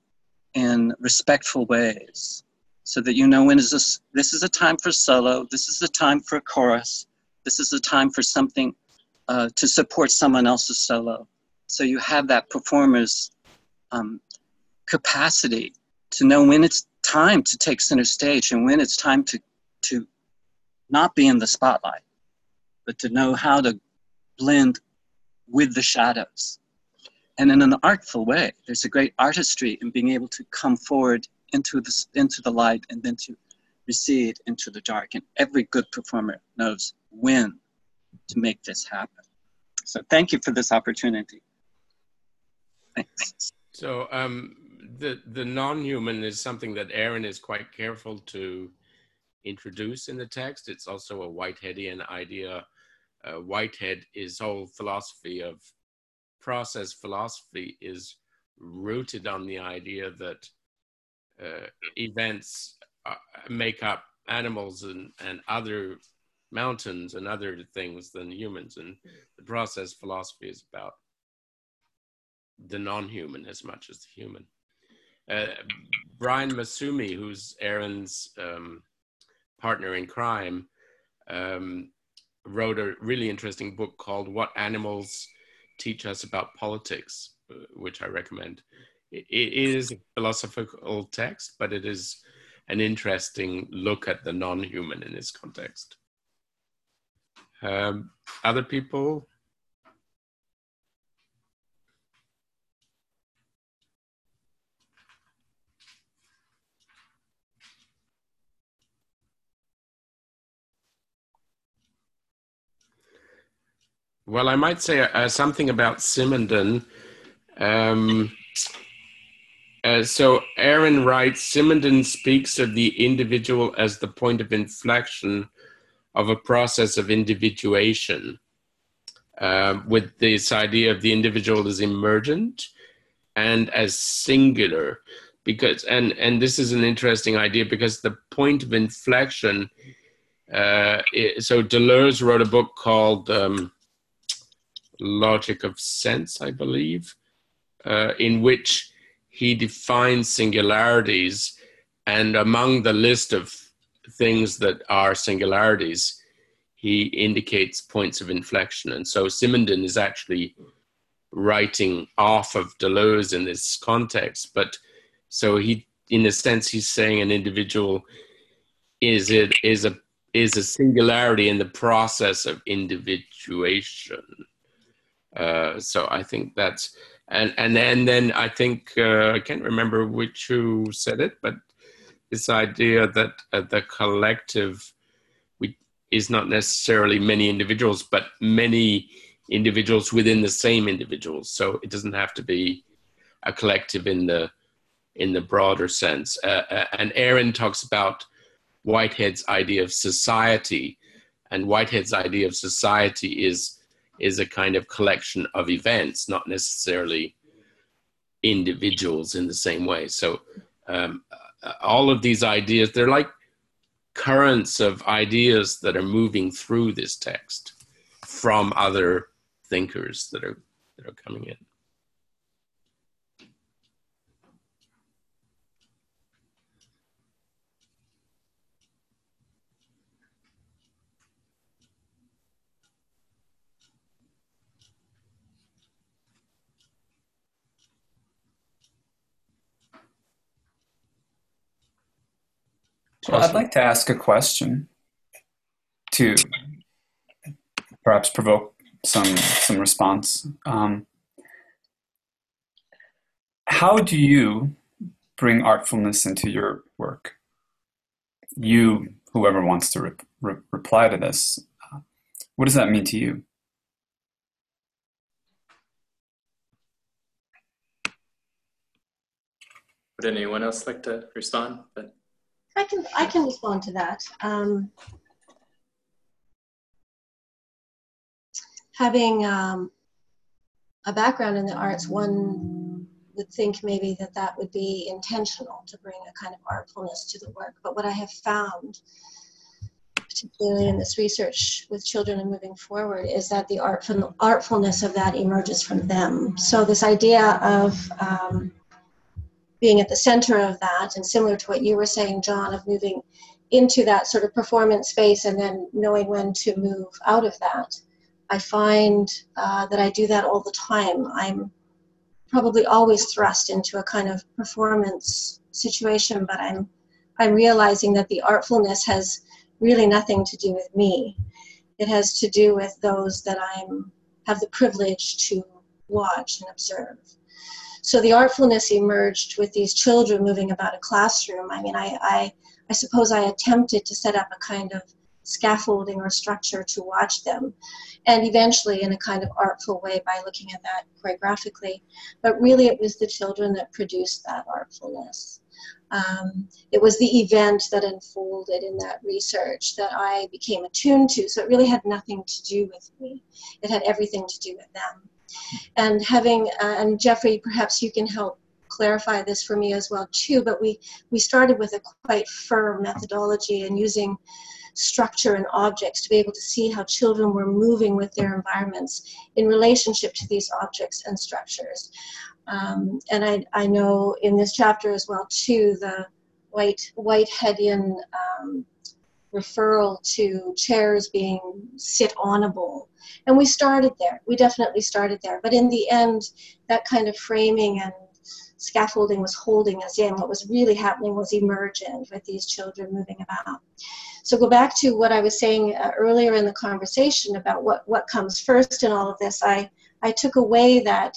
in respectful ways, so that you know when is this, this is a time for solo, this is a time for a chorus, this is a time for something uh, to support someone else's solo. So you have that performer's um, capacity to know when it's time to take center stage and when it's time to, to not be in the spotlight, but to know how to blend with the shadows. And in an artful way, there's a great artistry in being able to come forward into the, into the light and then to recede into the dark. And every good performer knows when to make this happen. So thank you for this opportunity. Thanks. So um, the, the non-human is something that Aaron is quite careful to introduce in the text. It's also a Whiteheadian idea. Uh, Whitehead, his whole philosophy of process philosophy is rooted on the idea that uh, events uh, make up animals and, and other mountains and other things than humans. And the process philosophy is about the non-human as much as the human. Uh, Brian Masumi, who's Aaron's um, partner in crime, um, wrote a really interesting book called What Animals Teach Us About Politics, uh, which I recommend. It, it is a philosophical text, but it is an interesting look at the non-human in this context. Um, other people? Well, I might say uh, something about Simondon. Um, uh, so Aaron writes, Simondon speaks of the individual as the point of inflection of a process of individuation, uh, with this idea of the individual as emergent and as singular. Because, and, and this is an interesting idea because the point of inflection, uh, it, so Deleuze wrote a book called um, Logic of Sense, I believe, uh, in which he defines singularities, and among the list of things that are singularities, he indicates points of inflection. And so Simondon is actually writing off of Deleuze in this context, but so he, in a sense, he's saying an individual is it is a is a singularity in the process of individuation. Uh, so I think that's, and and and then I think uh, I can't remember which who said it, but this idea that uh, the collective we, is not necessarily many individuals, but many individuals within the same individuals. So it doesn't have to be a collective in the in the broader sense. Uh, uh, and Aaron talks about Whitehead's idea of society, and Whitehead's idea of society is is a kind of collection of events, not necessarily individuals in the same way. So um, uh, all of these ideas, they're like currents of ideas that are moving through this text from other thinkers that are that are coming in. Well, I'd like to ask a question to perhaps provoke some some response. Um, how do you bring artfulness into your work? You, whoever wants to re re reply to this, uh, what does that mean to you? Would anyone else like to respond? But I can I can respond to that. Um, having um, a background in the arts, one would think maybe that that would be intentional to bring a kind of artfulness to the work. But what I have found, particularly in this research with children and moving forward, is that the artful, artfulness of that emerges from them. So this idea of um, being at the center of that, and similar to what you were saying, John, of moving into that sort of performance space and then knowing when to move out of that. I find uh, that I do that all the time. I'm probably always thrust into a kind of performance situation, but I'm, I'm realizing that the artfulness has really nothing to do with me. It has to do with those that I'm have the privilege to watch and observe. So the artfulness emerged with these children moving about a classroom. I mean, I, I, I suppose I attempted to set up a kind of scaffolding or structure to watch them, and eventually in a kind of artful way by looking at that choreographically. But really it was the children that produced that artfulness. Um, it was the event that unfolded in that research that I became attuned to. So it really had nothing to do with me. It had everything to do with them. And having, uh, and Jeffrey, perhaps you can help clarify this for me as well too, but we, we started with a quite firm methodology and using structure and objects to be able to see how children were moving with their environments in relationship to these objects and structures. Um, and I, I know in this chapter as well too, the White, Whiteheadian um, referral to chairs being sit-onable. And we started there. We definitely started there. But in the end, that kind of framing and scaffolding was holding us in. What was really happening was emergent with these children moving about. So go back to what I was saying uh, earlier in the conversation about what, what comes first in all of this. I, I took away that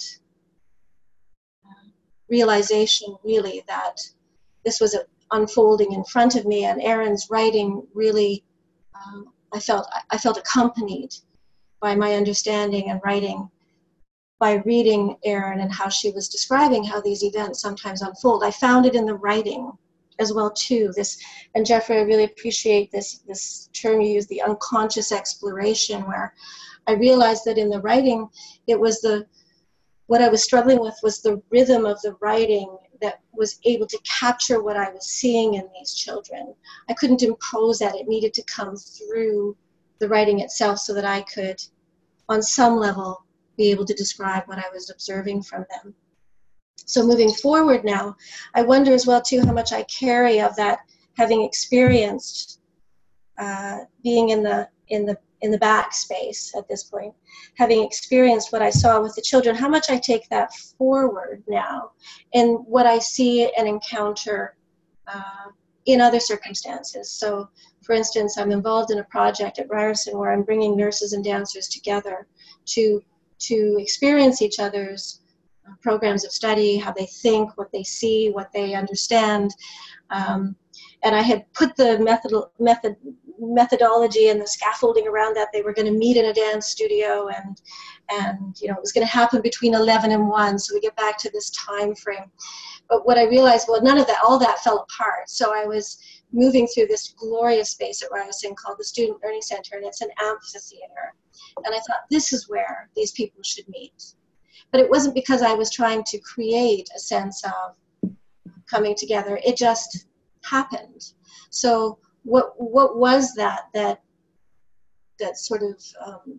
uh, realization, really, that this was a, unfolding in front of me, and Erin's writing really, um, I felt I felt accompanied by my understanding and writing by reading Erin and how she was describing how these events sometimes unfold. I found it in the writing as well too. This, and Jeffrey, I really appreciate this this term you use, the unconscious exploration, where I realized that in the writing, it was the what I was struggling with was the rhythm of the writing that was able to capture what I was seeing in these children. I couldn't impose that. It needed to come through the writing itself so that I could, on some level, be able to describe what I was observing from them. So moving forward now, I wonder as well too how much I carry of that, having experienced uh, being in the in the in the back space at this point, having experienced what I saw with the children, how much I take that forward now and what I see and encounter uh, in other circumstances. So for instance, I'm involved in a project at Ryerson where I'm bringing nurses and dancers together to, to experience each other's uh, programs of study, how they think, what they see, what they understand. Um, and I had put the method, method, methodology and the scaffolding around that. They were going to meet in a dance studio, and and you know it was going to happen between eleven and one, so we get back to this time frame. But what I realized, well, none of that, all that fell apart. So I was moving through this glorious space at Ryerson called the Student Learning Center, and it's an amphitheater, and I thought this is where these people should meet. But it wasn't because I was trying to create a sense of coming together. It just happened. So what what was that that that sort of um,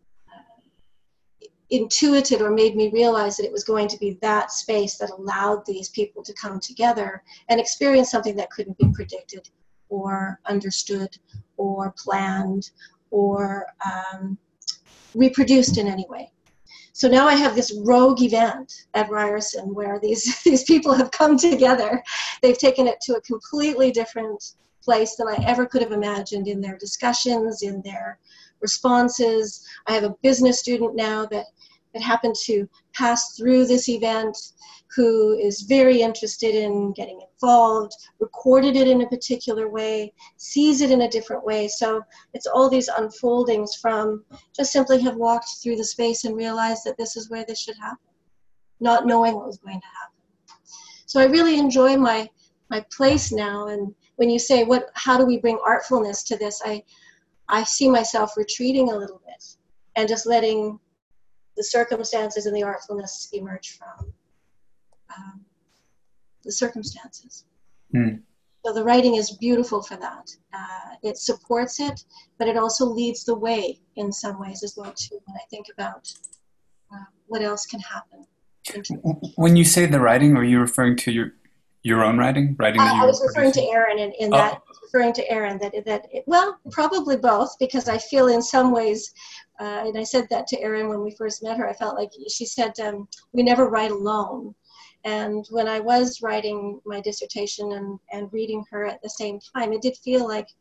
uh, intuited or made me realize that it was going to be that space that allowed these people to come together and experience something that couldn't be predicted or understood or planned or um, reproduced in any way. So now I have this rogue event at Ryerson where these, these people have come together. They've taken it to a completely different place than I ever could have imagined in their discussions, in their responses. I have a business student now that, that happened to pass through this event who is very interested in getting involved, recorded it in a particular way, sees it in a different way. So it's all these unfoldings from just simply have walked through the space and realized that this is where this should happen, not knowing what was going to happen. So I really enjoy my, my place now. And when you say, what, how do we bring artfulness to this, I, I see myself retreating a little bit and just letting the circumstances and the artfulness emerge from um, the circumstances. Mm. So the writing is beautiful for that. Uh, it supports it, but it also leads the way in some ways as well too, when I think about uh, what else can happen. When you say the writing, are you referring to your your own writing? Writing that uh, you I was were referring producing? to Erin in, in oh. that, referring to Erin that, that it, well, probably both, because I feel in some ways, uh, and I said that to Erin when we first met her, I felt like she said, um, we never write alone. And when I was writing my dissertation and, and reading her at the same time, it did feel like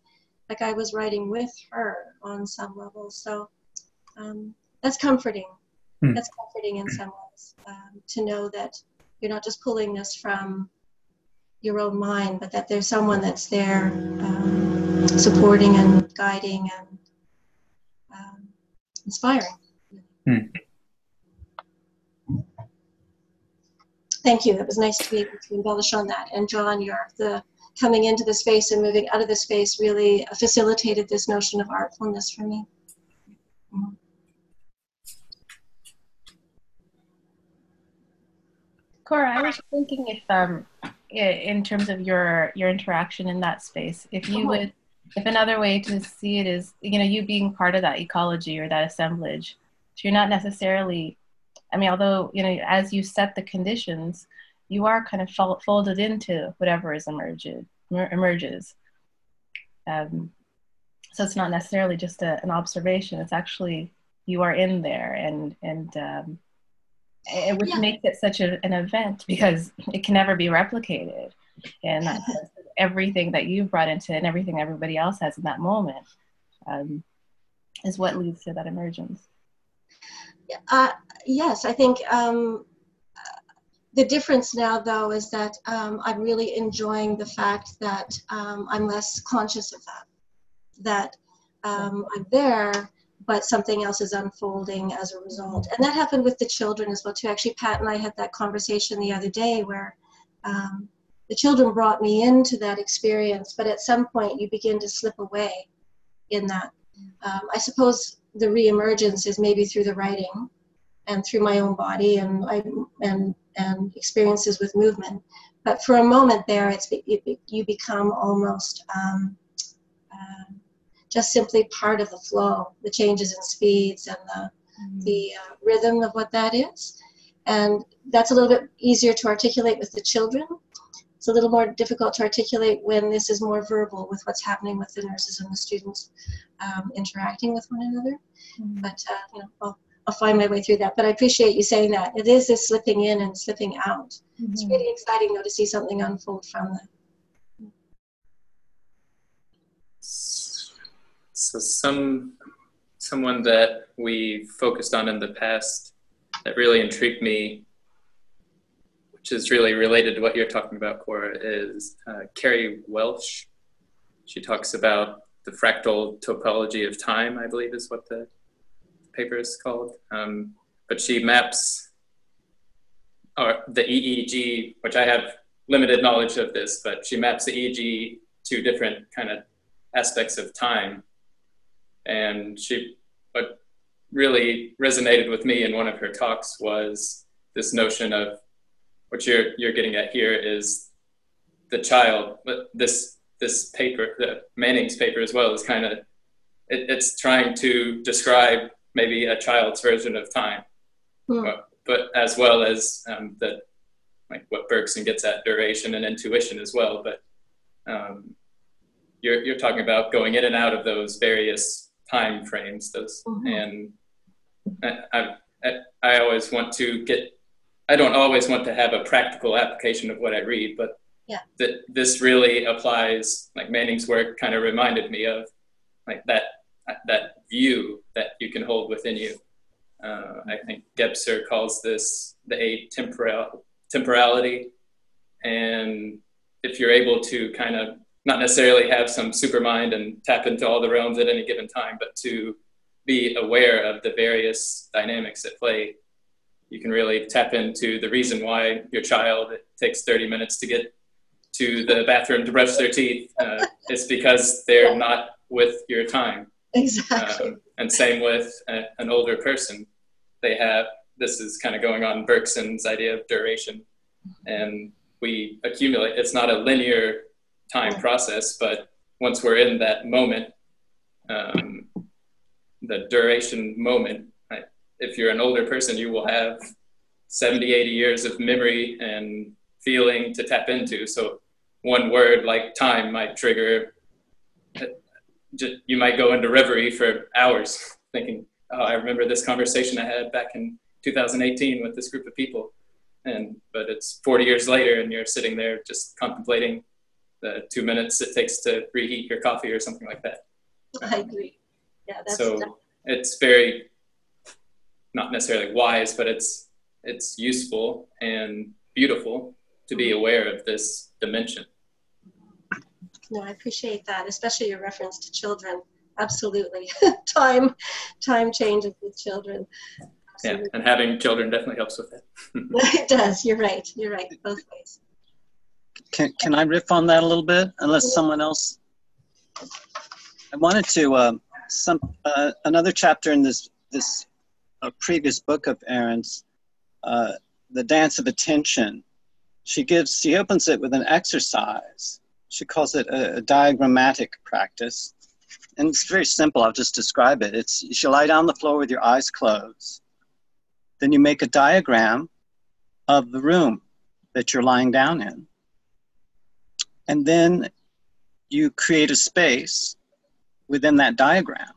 like I was writing with her on some level. So um, that's comforting. Hmm. That's comforting in some ways, um, to know that you're not just pulling this from your own mind, but that there's someone that's there um, supporting and guiding and um, inspiring. Hmm. Thank you. It was nice to be able to embellish on that. And John, your the coming into the space and moving out of the space really facilitated this notion of artfulness for me. Mm-hmm. Cora, I was thinking if, um, in terms of your your interaction in that space, if you would, if another way to see it is, you know, you being part of that ecology or that assemblage, so you're not necessarily, I mean, although, you know, as you set the conditions, you are kind of fol folded into whatever is emerges. emerges. Um, so it's not necessarily just a, an observation. It's actually, you are in there, and, and um, it, which Yeah. makes it such a, an event, because it can never be replicated. And that's everything that you've brought into it and everything everybody else has in that moment um, is what leads to that emergence. Uh, yes, I think um, the difference now, though, is that um, I'm really enjoying the fact that um, I'm less conscious of that, that um, I'm there, but something else is unfolding as a result. And that happened with the children as well, too. Actually, Pat and I had that conversation the other day where um, the children brought me into that experience, but at some point you begin to slip away in that. Um, I suppose the reemergence is maybe through the writing and through my own body and I, and and experiences with movement. But for a moment there, it's it, you become almost um, uh, just simply part of the flow, the changes in speeds and the mm-hmm. the uh, rhythm of what that is. And that's a little bit easier to articulate with the children. It's a little more difficult to articulate when this is more verbal with what's happening with the nurses and the students um, interacting with one another. Mm-hmm. But uh, you know, I'll, I'll find my way through that. But I appreciate you saying that. It is this slipping in and slipping out. Mm-hmm. It's really exciting, though, to see something unfold from that. So some someone that we focused on in the past that really intrigued me, which is really related to what you're talking about, Cora, is uh, Carrie Welsh. She talks about the fractal topology of time, I believe is what the paper is called. Um, but she maps or the E E G, which I have limited knowledge of this, but she maps the E E G to different kind of aspects of time. And she, what really resonated with me in one of her talks was this notion of what you're you're getting at here is the child. This this paper, the Manning's paper as well, is kind of it, it's trying to describe maybe a child's version of time, hmm. but, but as well as um, the like what Bergson gets at, duration and intuition as well. But um, you're you're talking about going in and out of those various time frames. Those mm-hmm. and I, I I always want to get. I don't always want to have a practical application of what I read, but yeah. that this really applies, like Manning's work kind of reminded me of like that, that view that you can hold within you. Uh, I think Gebser calls this the atemporal temporality. And if you're able to kind of not necessarily have some supermind and tap into all the realms at any given time, but to be aware of the various dynamics at play, you can really tap into the reason why your child, it takes thirty minutes to get to the bathroom to brush their teeth. Uh, it's because they're not with your time. Exactly. Um, and same with a, an older person. They have, this is kind of going on Bergson's idea of duration. And we accumulate, it's not a linear time process, but once we're in that moment, um, the duration moment, if you're an older person, you will have seventy, eighty years of memory and feeling to tap into. So one word like time might trigger, you might go into reverie for hours thinking, oh, I remember this conversation I had back in two thousand eighteen with this group of people. And, but it's forty years later and you're sitting there just contemplating the two minutes it takes to reheat your coffee or something like that. I agree. Yeah, that's so that. It's very, not necessarily wise, but it's it's useful and beautiful to be aware of this dimension. No, I appreciate that, especially your reference to children. Absolutely. time time changes with children. Absolutely. Yeah, and having children definitely helps with that. It does. You're right. You're right. Both ways. Can, can I riff on that a little bit? Unless someone else... I wanted to... Uh, some uh, another chapter in this, this uh, previous book of Erin's, uh, The Dance of Attention. She gives... She opens it with an exercise. She calls it a, a diagrammatic practice. And it's very simple. I'll just describe it. It's you should lie down on the floor with your eyes closed. Then you make a diagram of the room that you're lying down in. And then you create a space within that diagram.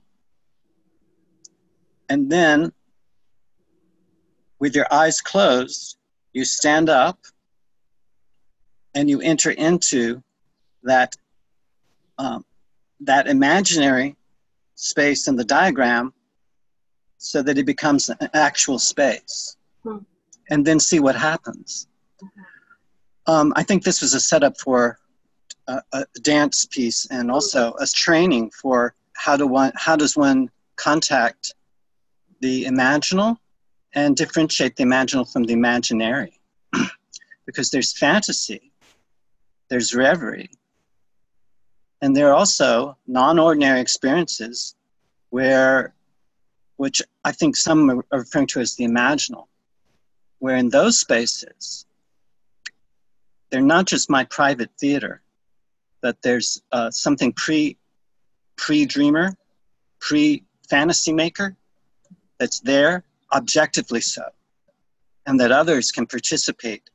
And then with your eyes closed, you stand up and you enter into that um, that imaginary space in the diagram so that it becomes an actual space. Hmm. And then see what happens. Um, I think this was a setup for a, a dance piece and also a training for how, do one, how does one contact the imaginal and differentiate the imaginal from the imaginary. Because there's fantasy, there's reverie, and there are also non-ordinary experiences where, which I think some are referring to as the imaginal, where in those spaces, they're not just my private theater, but there's uh, something pre, pre-dreamer, pre-fantasy maker that's there, objectively so, and that others can participate,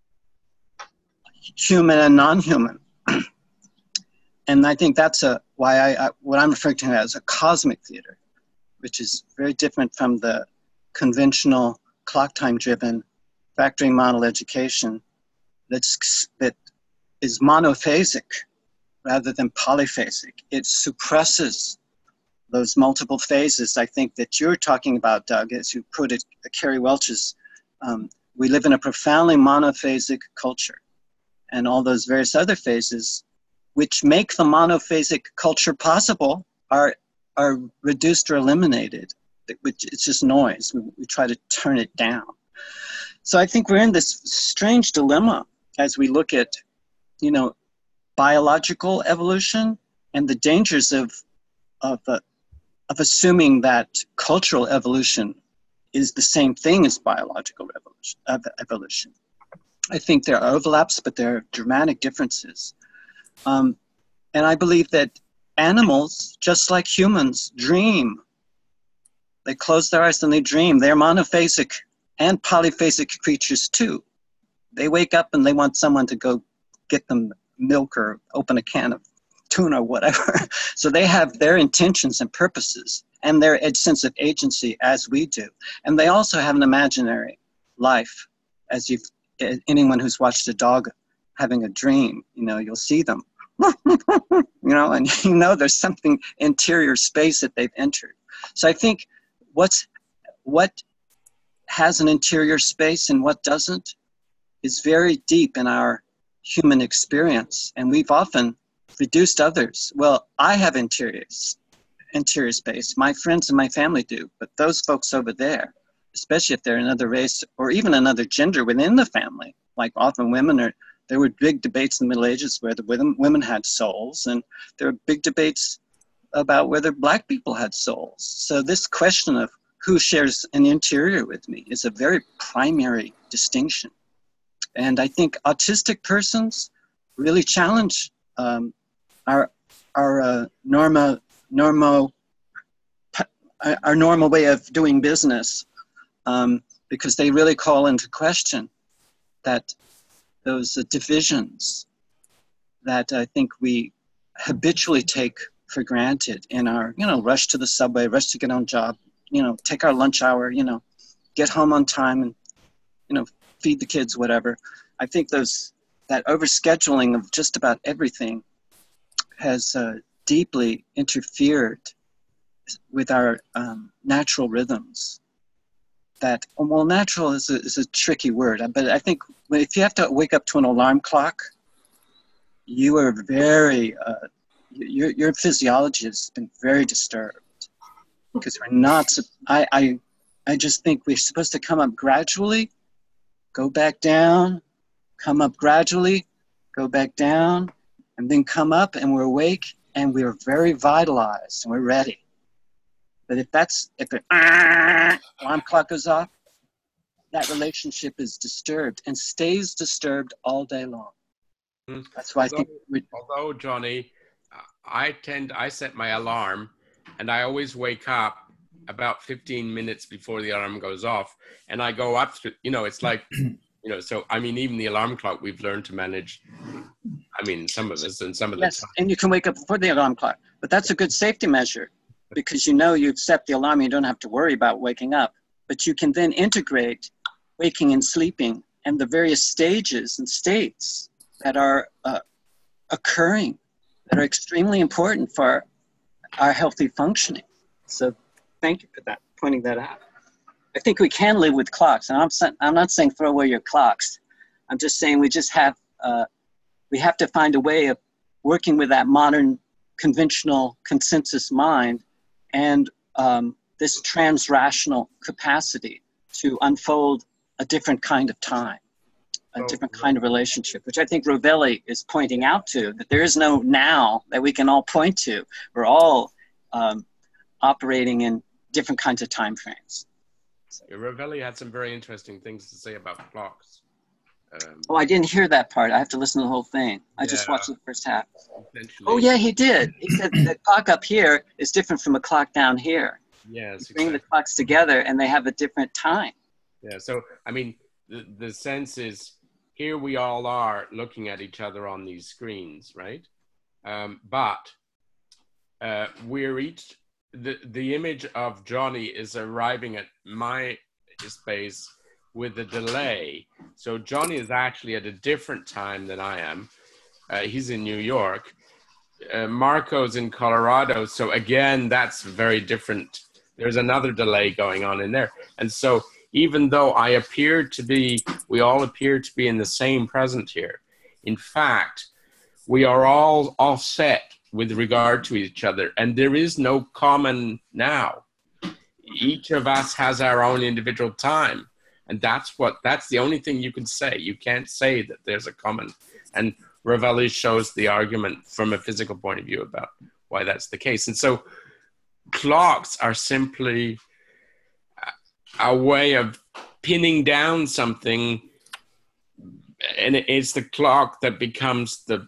human and non-human. And I think that's a, why I, I, what I'm referring to as a cosmic theater, which is very different from the conventional clock time driven factory model education that's, that is monophasic rather than polyphasic. It suppresses those multiple phases, I think, that you're talking about, Doug, as you put it, Carrie Welch's, um, we live in a profoundly monophasic culture, and all those various other phases which make the monophasic culture possible are, are reduced or eliminated. Which it's just noise. We, we try to turn it down. So I think we're in this strange dilemma as we look at, you know, biological evolution and the dangers of, of, uh, of assuming that cultural evolution is the same thing as biological evolution, uh, evolution. I think there are overlaps, but there are dramatic differences. Um, and I believe that animals, just like humans, dream. They close their eyes and they dream. They're monophasic and polyphasic creatures too. They wake up and they want someone to go get them milk or open a can of tuna or whatever. So they have their intentions and purposes and their sense of agency as we do. And they also have an imaginary life. As you've, anyone who's watched a dog having a dream, you know, you'll see them, you know, and you know there's something interior space that they've entered. So I think what's, what has an interior space and what doesn't is very deep in our human experience. And we've often reduced others. Well, I have interiors, interior space. My friends and my family do. But those folks over there, especially if they're another race or even another gender within the family, like often women are, there were big debates in the Middle Ages where the women, women had souls. And there were big debates about whether Black people had souls. So this question of who shares an interior with me is a very primary distinction. And I think autistic persons really challenge um, our, our uh, norma, normo, our normal way of doing business um, because they really call into question that those uh, divisions that I think we habitually take for granted in our, you know, rush to the subway, rush to get on job, you know, take our lunch hour, you know, get home on time and, you know, feed the kids, whatever. I think those that overscheduling of just about everything has uh, deeply interfered with our um, natural rhythms. That, well, natural is a, is a tricky word, but I think if you have to wake up to an alarm clock, you are very, uh, your, your physiology has been very disturbed, because we're not, I, I, I just think we're supposed to come up gradually, go back down, come up gradually, go back down, and then come up, and we're awake, and we're very vitalized, and we're ready. But if that's, if the alarm clock goes off, that relationship is disturbed and stays disturbed all day long. Mm. That's why although, I think we, although Johnny, I tend, I set my alarm and I always wake up about fifteen minutes before the alarm goes off, and I go up to, you know, it's like, you know, so, I mean, even the alarm clock we've learned to manage, I mean, some of us and some of the yes, time. And you can wake up before the alarm clock, but that's a good safety measure, because you know you've set the alarm, you don't have to worry about waking up. But you can then integrate waking and sleeping and the various stages and states that are uh, occurring, that are extremely important for our healthy functioning. So thank you for that, pointing that out. I think we can live with clocks, and I'm, I'm not saying throw away your clocks. I'm just saying we just have, uh, we have to find a way of working with that modern conventional consensus mind and um, this trans-rational capacity to unfold a different kind of time, a different kind of relationship, which I think Rovelli is pointing out to, that there is no now that we can all point to. We're all um, operating in different kinds of time frames. So. Rovelli had some very interesting things to say about clocks. Um, oh, I didn't hear that part. I have to listen to the whole thing. I yeah, just watched the first half. Oh, yeah, he did. He said the clock up here is different from a clock down here. Yes, you bring exactly. the clocks together and they have a different time. Yeah, so, I mean, the, the sense is, here we all are looking at each other on these screens, right? Um, but uh, we're each, the, the image of Johnny is arriving at my space with a delay. So Johnny is actually at a different time than I am. Uh, he's in New York. Uh, Marco's in Colorado. So again, that's very different. There's another delay going on in there. And so even though I appear to be, we all appear to be in the same present here, in fact, we are all offset with regard to each other, and there is no common now. Each of us has our own individual time, and that's what, that's the only thing you can say. You can't say that there's a common, and Rovelli shows the argument from a physical point of view about why that's the case. And so clocks are simply a way of pinning down something, and it's the clock that becomes the,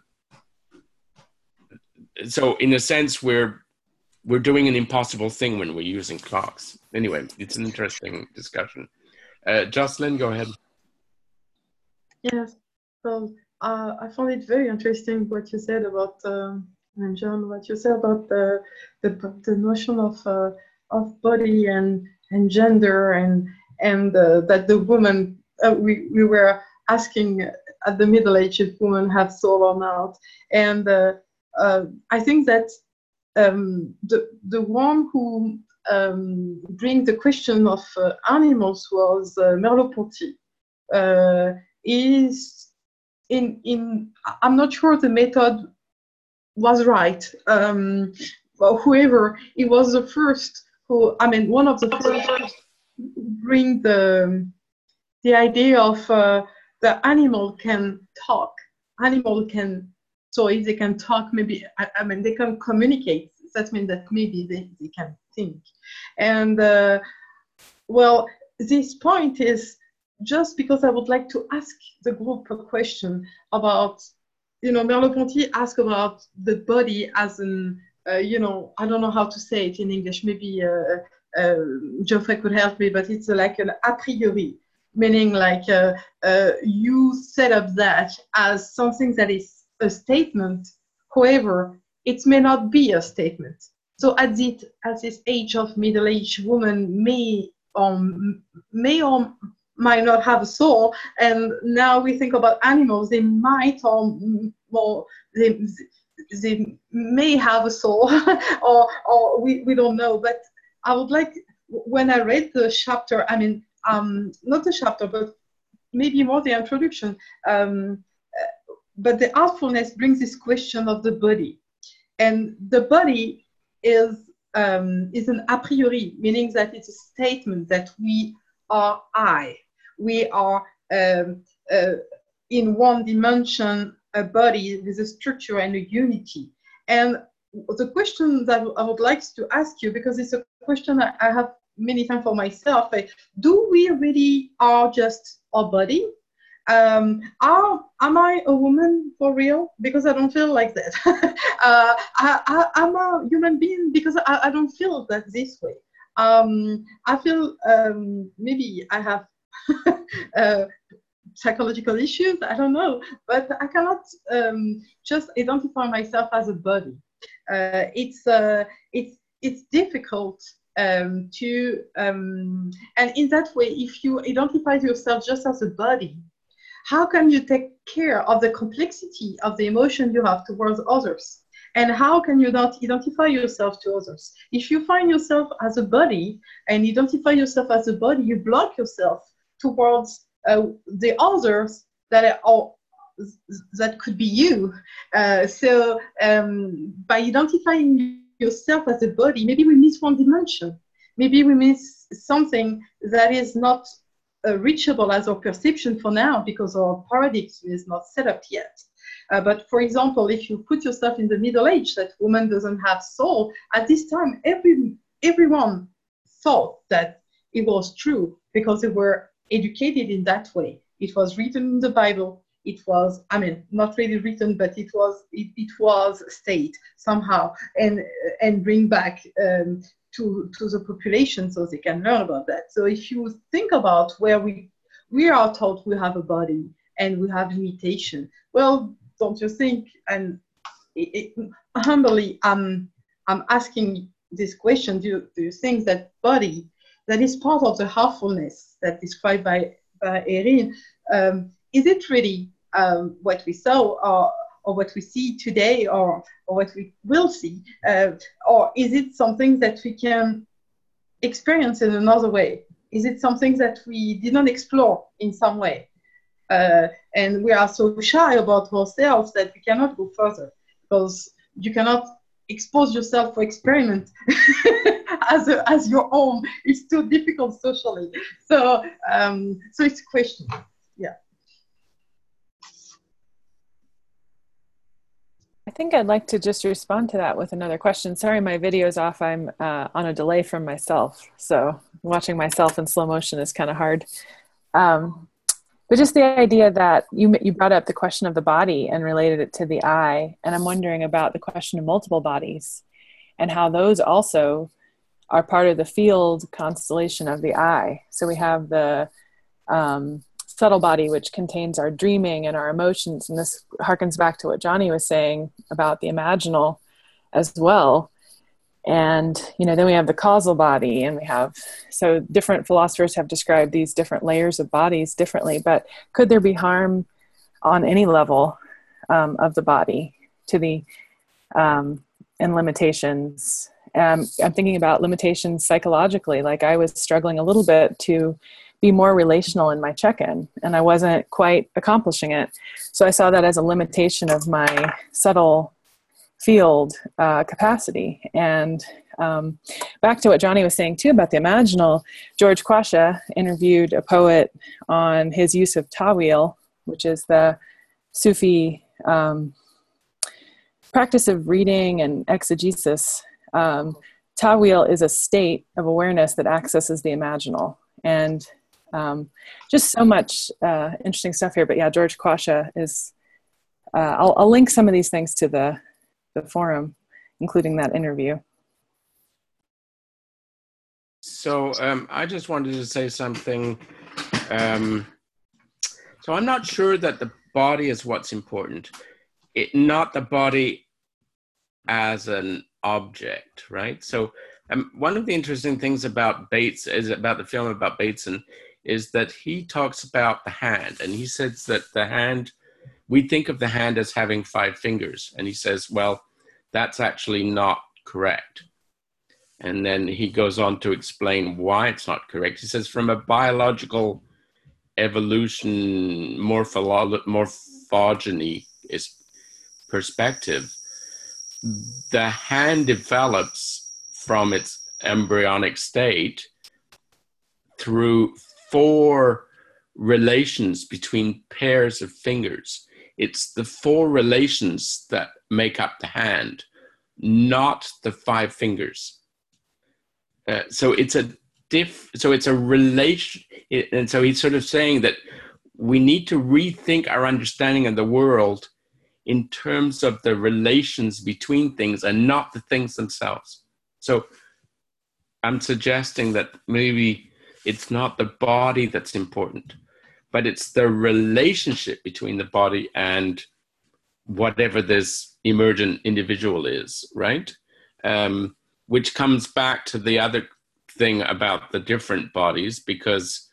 so in a sense we're we're doing an impossible thing when we're using clocks. Anyway, it's an interesting discussion. Uh, Jocelyn, go ahead. Yes, well, uh, I found it very interesting what you said about, um, and John, what you said about the the, the notion of uh, of body and and gender, and and uh, that the woman, uh, we, we were asking at the middle age if women have soul or not. And uh, uh, I think that um, the, the one who um, bring the question of uh, animals was uh, Merleau-Ponty. Uh, is in, in, I'm not sure the method was right. Um, but whoever, he was the first who, I mean, one of the first bring the the idea of uh, the animal can talk. Animal can, so if they can talk, maybe, I, I mean, they can communicate. That means that maybe they, they can think. And uh, well, this point is just because I would like to ask the group a question about, you know, Merleau-Ponty asked about the body as an, uh, you know, I don't know how to say it in English, maybe uh, uh, Geoffrey could help me, but it's like an a priori, meaning like uh, uh, you set up that as something that is a statement, however, it may not be a statement. So at, it, at this age of middle-aged woman may, um, may or might not have a soul, and now we think about animals, they might or more they they may have a soul, or or we, we don't know. But I would like, when I read the chapter, I mean, um, not the chapter, but maybe more the introduction, um, uh, but the artfulness brings this question of the body. And the body is, um, is an a priori, meaning that it's a statement that we are I. We are um, uh, in one dimension, a body with a structure and a unity. And the question that I would like to ask you, because it's a question I have many times for myself, like, do we really are just our body? Um, are, am I a woman for real? Because I don't feel like that. uh, I, I, I'm a human being because I, I don't feel that this way. Um, I feel um, maybe I have uh, psychological issues, I don't know, but I cannot um, just identify myself as a body. Uh, it's, uh, it's, it's difficult um, to, um, and in that way, if you identify yourself just as a body, how can you take care of the complexity of the emotion you have towards others? And how can you not identify yourself to others? If you find yourself as a body and identify yourself as a body, you block yourself towards uh, the others that are, that could be you. Uh, so um, by identifying yourself as a body, maybe we miss one dimension. Maybe we miss something that is not uh, reachable as our perception for now, because our paradigm is not set up yet. Uh, but for example, if you put yourself in the Middle Age, that woman doesn't have soul, at this time, every, everyone thought that it was true because they were educated in that way. It was written in the Bible. It was, I mean, not really written, but it was, it, it was state somehow, and and bring back um, to to the population so they can learn about that. So if you think about where we we are taught we have a body and we have limitation, well, don't you think? And it, it, humbly, I'm I'm asking this question: Do you, do you think that body, that is part of the heartfulness that described by by Erin, um, is it really um, what we saw, or, or what we see today, or, or what we will see? Uh, or is it something that we can experience in another way? Is it something that we did not explore in some way? Uh, and we are so shy about ourselves that we cannot go further, because you cannot expose yourself for experiment as, a, as your own. It's too difficult socially. So, um, so it's a question. Yeah. I think I'd like to just respond to that with another question. Sorry, my video's off. I'm uh, on a delay from myself. So watching myself in slow motion is kind of hard. Um, but just the idea that you, you brought up the question of the body and related it to the I, and I'm wondering about the question of multiple bodies and how those also are part of the field constellation of the I. So we have the um, subtle body, which contains our dreaming and our emotions. And this harkens back to what Johnny was saying about the imaginal as well. And, you know, then we have the causal body, and we have, so different philosophers have described these different layers of bodies differently, but could there be harm on any level um, of the body to the, um, and limitations? Um, I'm thinking about limitations psychologically. Like I was struggling a little bit to be more relational in my check-in, and I wasn't quite accomplishing it. So I saw that as a limitation of my subtle field uh, capacity. And um, back to what Johnny was saying too about the imaginal, George Quasha interviewed a poet on his use of Tawil, which is the Sufi um, practice of reading and exegesis. Um, Tawil is a state of awareness that accesses the imaginal. And um, just so much uh, interesting stuff here. But yeah, George Quasha is, uh, I'll, I'll link some of these things to the, the forum, including that interview. So um, I just wanted to say something. Um, so I'm not sure that the body is what's important. It, not the body as an object, right? So um, one of the interesting things about Bates is about the film about Bateson is that he talks about the hand, and he says that the hand, we think of the hand as having five fingers, and he says, well, that's actually not correct. And then he goes on to explain why it's not correct. He says, from a biological evolution morpholo- morphogeny is perspective, the hand develops from its embryonic state through four relations between pairs of fingers. It's the four relations that make up the hand, not the five fingers. Uh, so it's a diff. So it's a relation, it, and so he's sort of saying that we need to rethink our understanding of the world in terms of the relations between things and not the things themselves. So I'm suggesting that maybe it's not the body that's important, but it's the relationship between the body and whatever this emergent individual is, right? Um, which comes back to the other thing about the different bodies, because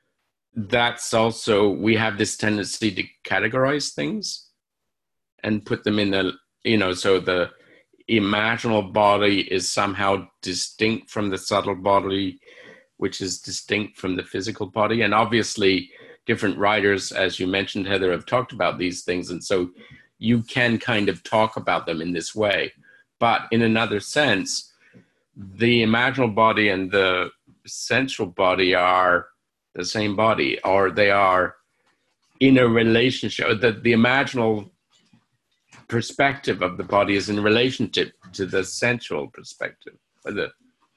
that's also, we have this tendency to categorize things and put them in the, you know, so the imaginal body is somehow distinct from the subtle body, which is distinct from the physical body. And obviously different writers, as you mentioned, Heather, have talked about these things. And so you can kind of talk about them in this way. But in another sense, the imaginal body and the sensual body are the same body, or they are in a relationship. The, the imaginal perspective of the body is in relationship to the sensual perspective, or the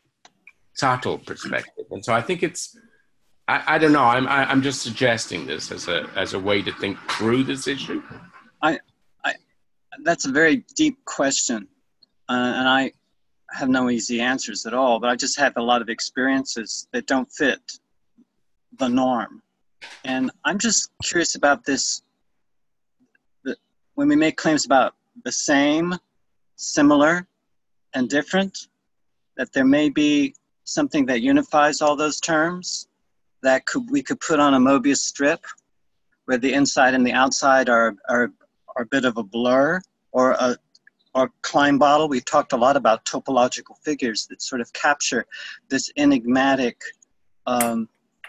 subtle perspective. And so I think it's, I, I don't know, I'm I, I'm just suggesting this as a as a way to think through this issue. I, I that's a very deep question, uh, and I have no easy answers at all, but I just have a lot of experiences that don't fit the norm. And I'm just curious about this, the, when we make claims about the same, similar, and different, that there may be something that unifies all those terms that could we could put on a Mobius strip where the inside and the outside are, are, are a bit of a blur, or a or Klein bottle. We've talked a lot about topological figures that sort of capture this enigmatic, um,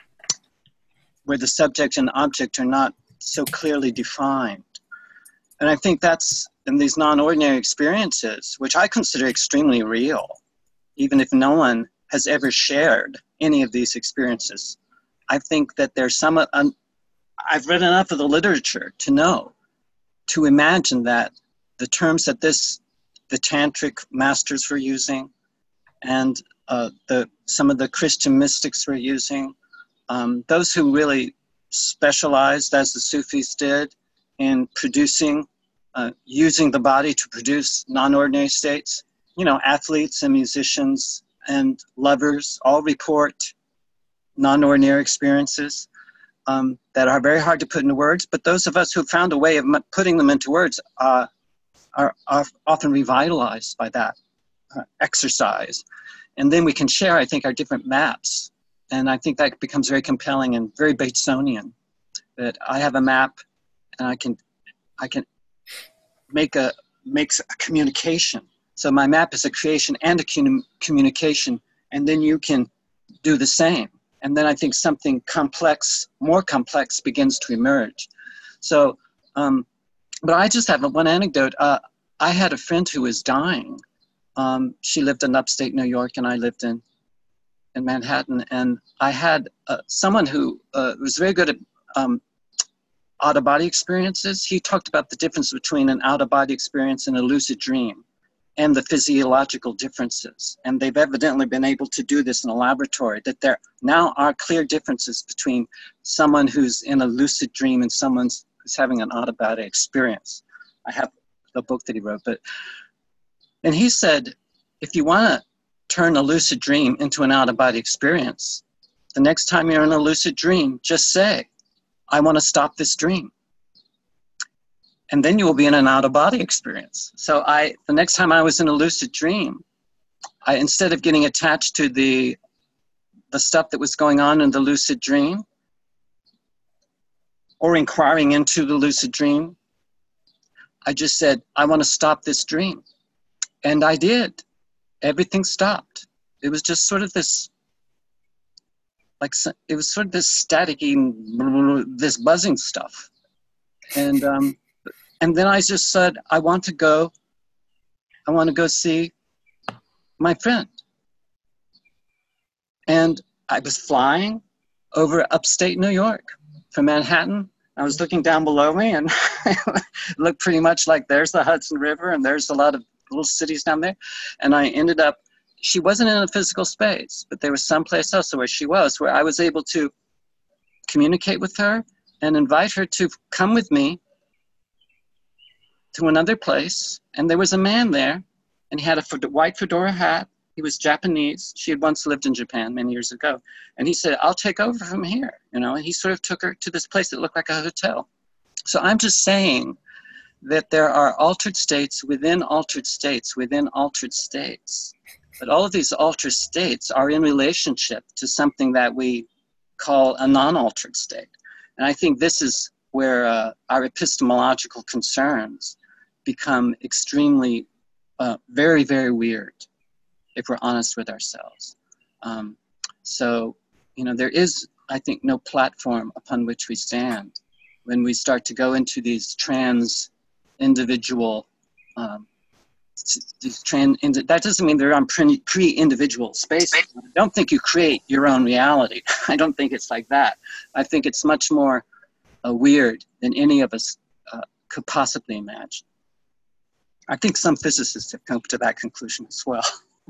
where the subject and object are not so clearly defined. And I think that's in these non-ordinary experiences, which I consider extremely real, even if no one has ever shared any of these experiences. I think that there's some, uh, I've read enough of the literature to know, to imagine that the terms that this, the tantric masters were using, and uh, the some of the Christian mystics were using, um, those who really specialized, as the Sufis did, in producing, uh, using the body to produce non-ordinary states. You know, athletes and musicians and lovers all report non-ordinary experiences um, that are very hard to put into words, but those of us who found a way of putting them into words uh, are, are often revitalized by that uh, exercise. And then we can share, I think, our different maps. And I think that becomes very compelling and very Batesonian, that I have a map and I can, I can make a, makes a communication. So my map is a creation and a communication, and then you can do the same. And then I think something complex, more complex, begins to emerge. So, um, but I just have one anecdote. Uh, I had a friend who was dying. Um, she lived in upstate New York, and I lived in, in Manhattan. And I had uh, someone who uh, was very good at um, out-of-body experiences. He talked about the difference between an out-of-body experience and a lucid dream, and the physiological differences. And they've evidently been able to do this in a laboratory, that there now are clear differences between someone who's in a lucid dream and someone who's having an out-of-body experience. I have the book that he wrote, but, and he said, if you wanna turn a lucid dream into an out-of-body experience, the next time you're in a lucid dream, just say, I wanna stop this dream. And then you will be in an out-of-body experience. So I, the next time I was in a lucid dream, I, instead of getting attached to the, the stuff that was going on in the lucid dream, or inquiring into the lucid dream. I just said, I want to stop this dream. And I did. Everything stopped. It was just sort of this, like, it was sort of this staticky, this buzzing stuff. And, um, and then I just said, I want to go, I want to go see my friend. And I was flying over upstate New York from Manhattan. I was looking down below me, and it looked pretty much like there's the Hudson River, and there's a lot of little cities down there. And I ended up, she wasn't in a physical space, but there was someplace else where she was, where I was able to communicate with her and invite her to come with me to another place. And there was a man there, and he had a white fedora hat. He was Japanese. She had once lived in Japan many years ago. And he said, I'll take over from here, you know, and he sort of took her to this place that looked like a hotel. So I'm just saying that there are altered states within altered states within altered states. But all of these altered states are in relationship to something that we call a non-altered state. And I think this is where uh, our epistemological concerns become extremely, uh, very, very weird, if we're honest with ourselves. Um, so, you know, there is, I think, no platform upon which we stand when we start to go into these trans individual, um, these trans, that doesn't mean they're on pre-individual spaces. I don't think you create your own reality. I don't think it's like that. I think it's much more uh, weird than any of us uh, could possibly imagine. I think some physicists have come to that conclusion as well.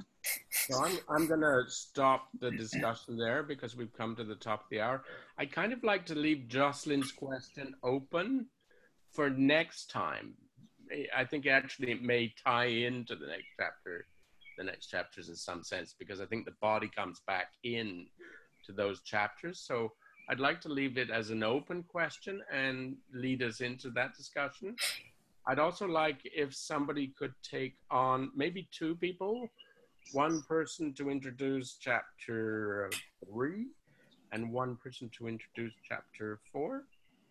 So I'm, I'm going to stop the discussion there because we've come to the top of the hour. I'd kind of like to leave Jocelyn's question open for next time. I think actually it may tie into the next chapter, the next chapters in some sense, because I think the body comes back in to those chapters. So I'd like to leave it as an open question and lead us into that discussion. I'd also like if somebody could take on maybe two people, one person to introduce chapter three and one person to introduce chapter four.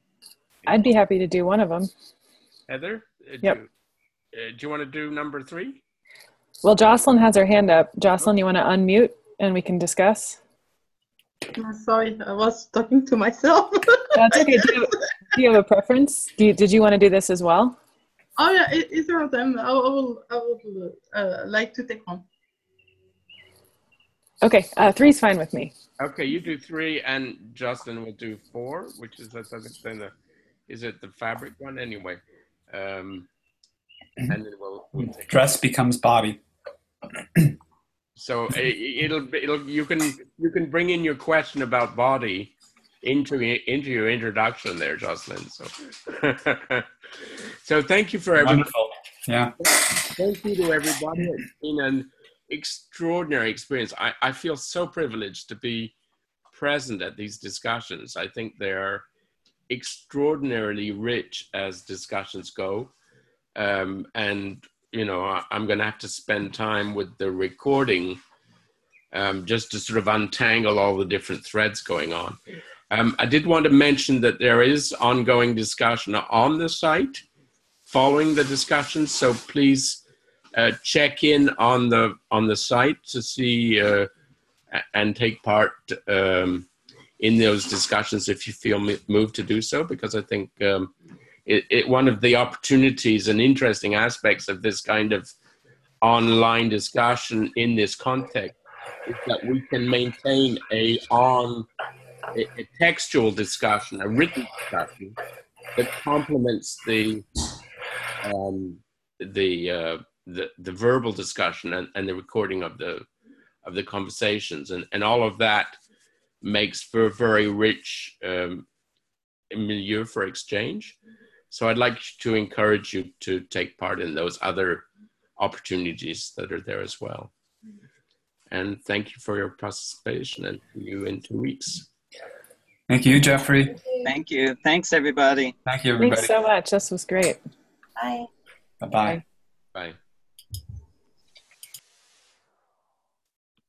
I'd be happy to do one of them. Heather, uh, yep. do, uh, do you want to do number three? Well, Jocelyn has her hand up. Jocelyn, you want to unmute and we can discuss? Oh, sorry, I was talking to myself. That's okay. Do you, do you have a preference? Do you, did you want to do this as well? Oh yeah, either of them. I will, I would uh, like to take one. Okay, uh, three's fine with me. Okay, you do three, and Justin will do four, which is I think then the, is it the fabric one anyway? Um, and then we'll, we'll take dress it. Becomes body. So it, it'll it'll you can you can bring in your question about body into into your introduction there, Jocelyn. So so thank you for everybody. Wonderful. Yeah. Thank you to everybody. It's been an extraordinary experience. I, I feel so privileged to be present at these discussions. I think they're extraordinarily rich as discussions go. Um, and, you know, I, I'm going to have to spend time with the recording um, just to sort of untangle all the different threads going on. Um, I did want to mention that there is ongoing discussion on the site following the discussion. So please Uh, check in on the on the site to see uh, and take part um, in those discussions if you feel moved to do so, because I think um, it, it, one of the opportunities and interesting aspects of this kind of online discussion in this context is that we can maintain a on a, a textual discussion, a written discussion that complements the um, the uh, the, the verbal discussion and, and the recording of the of the conversations, and, and all of that makes for a very rich um, milieu for exchange. So I'd like to encourage you to take part in those other opportunities that are there as well. And thank you for your participation, and see you in two weeks. Thank you, Jeffrey. Thank you. Thanks, everybody. Thank you, everybody. Thanks so much. This was great. Bye. Bye-bye. Bye.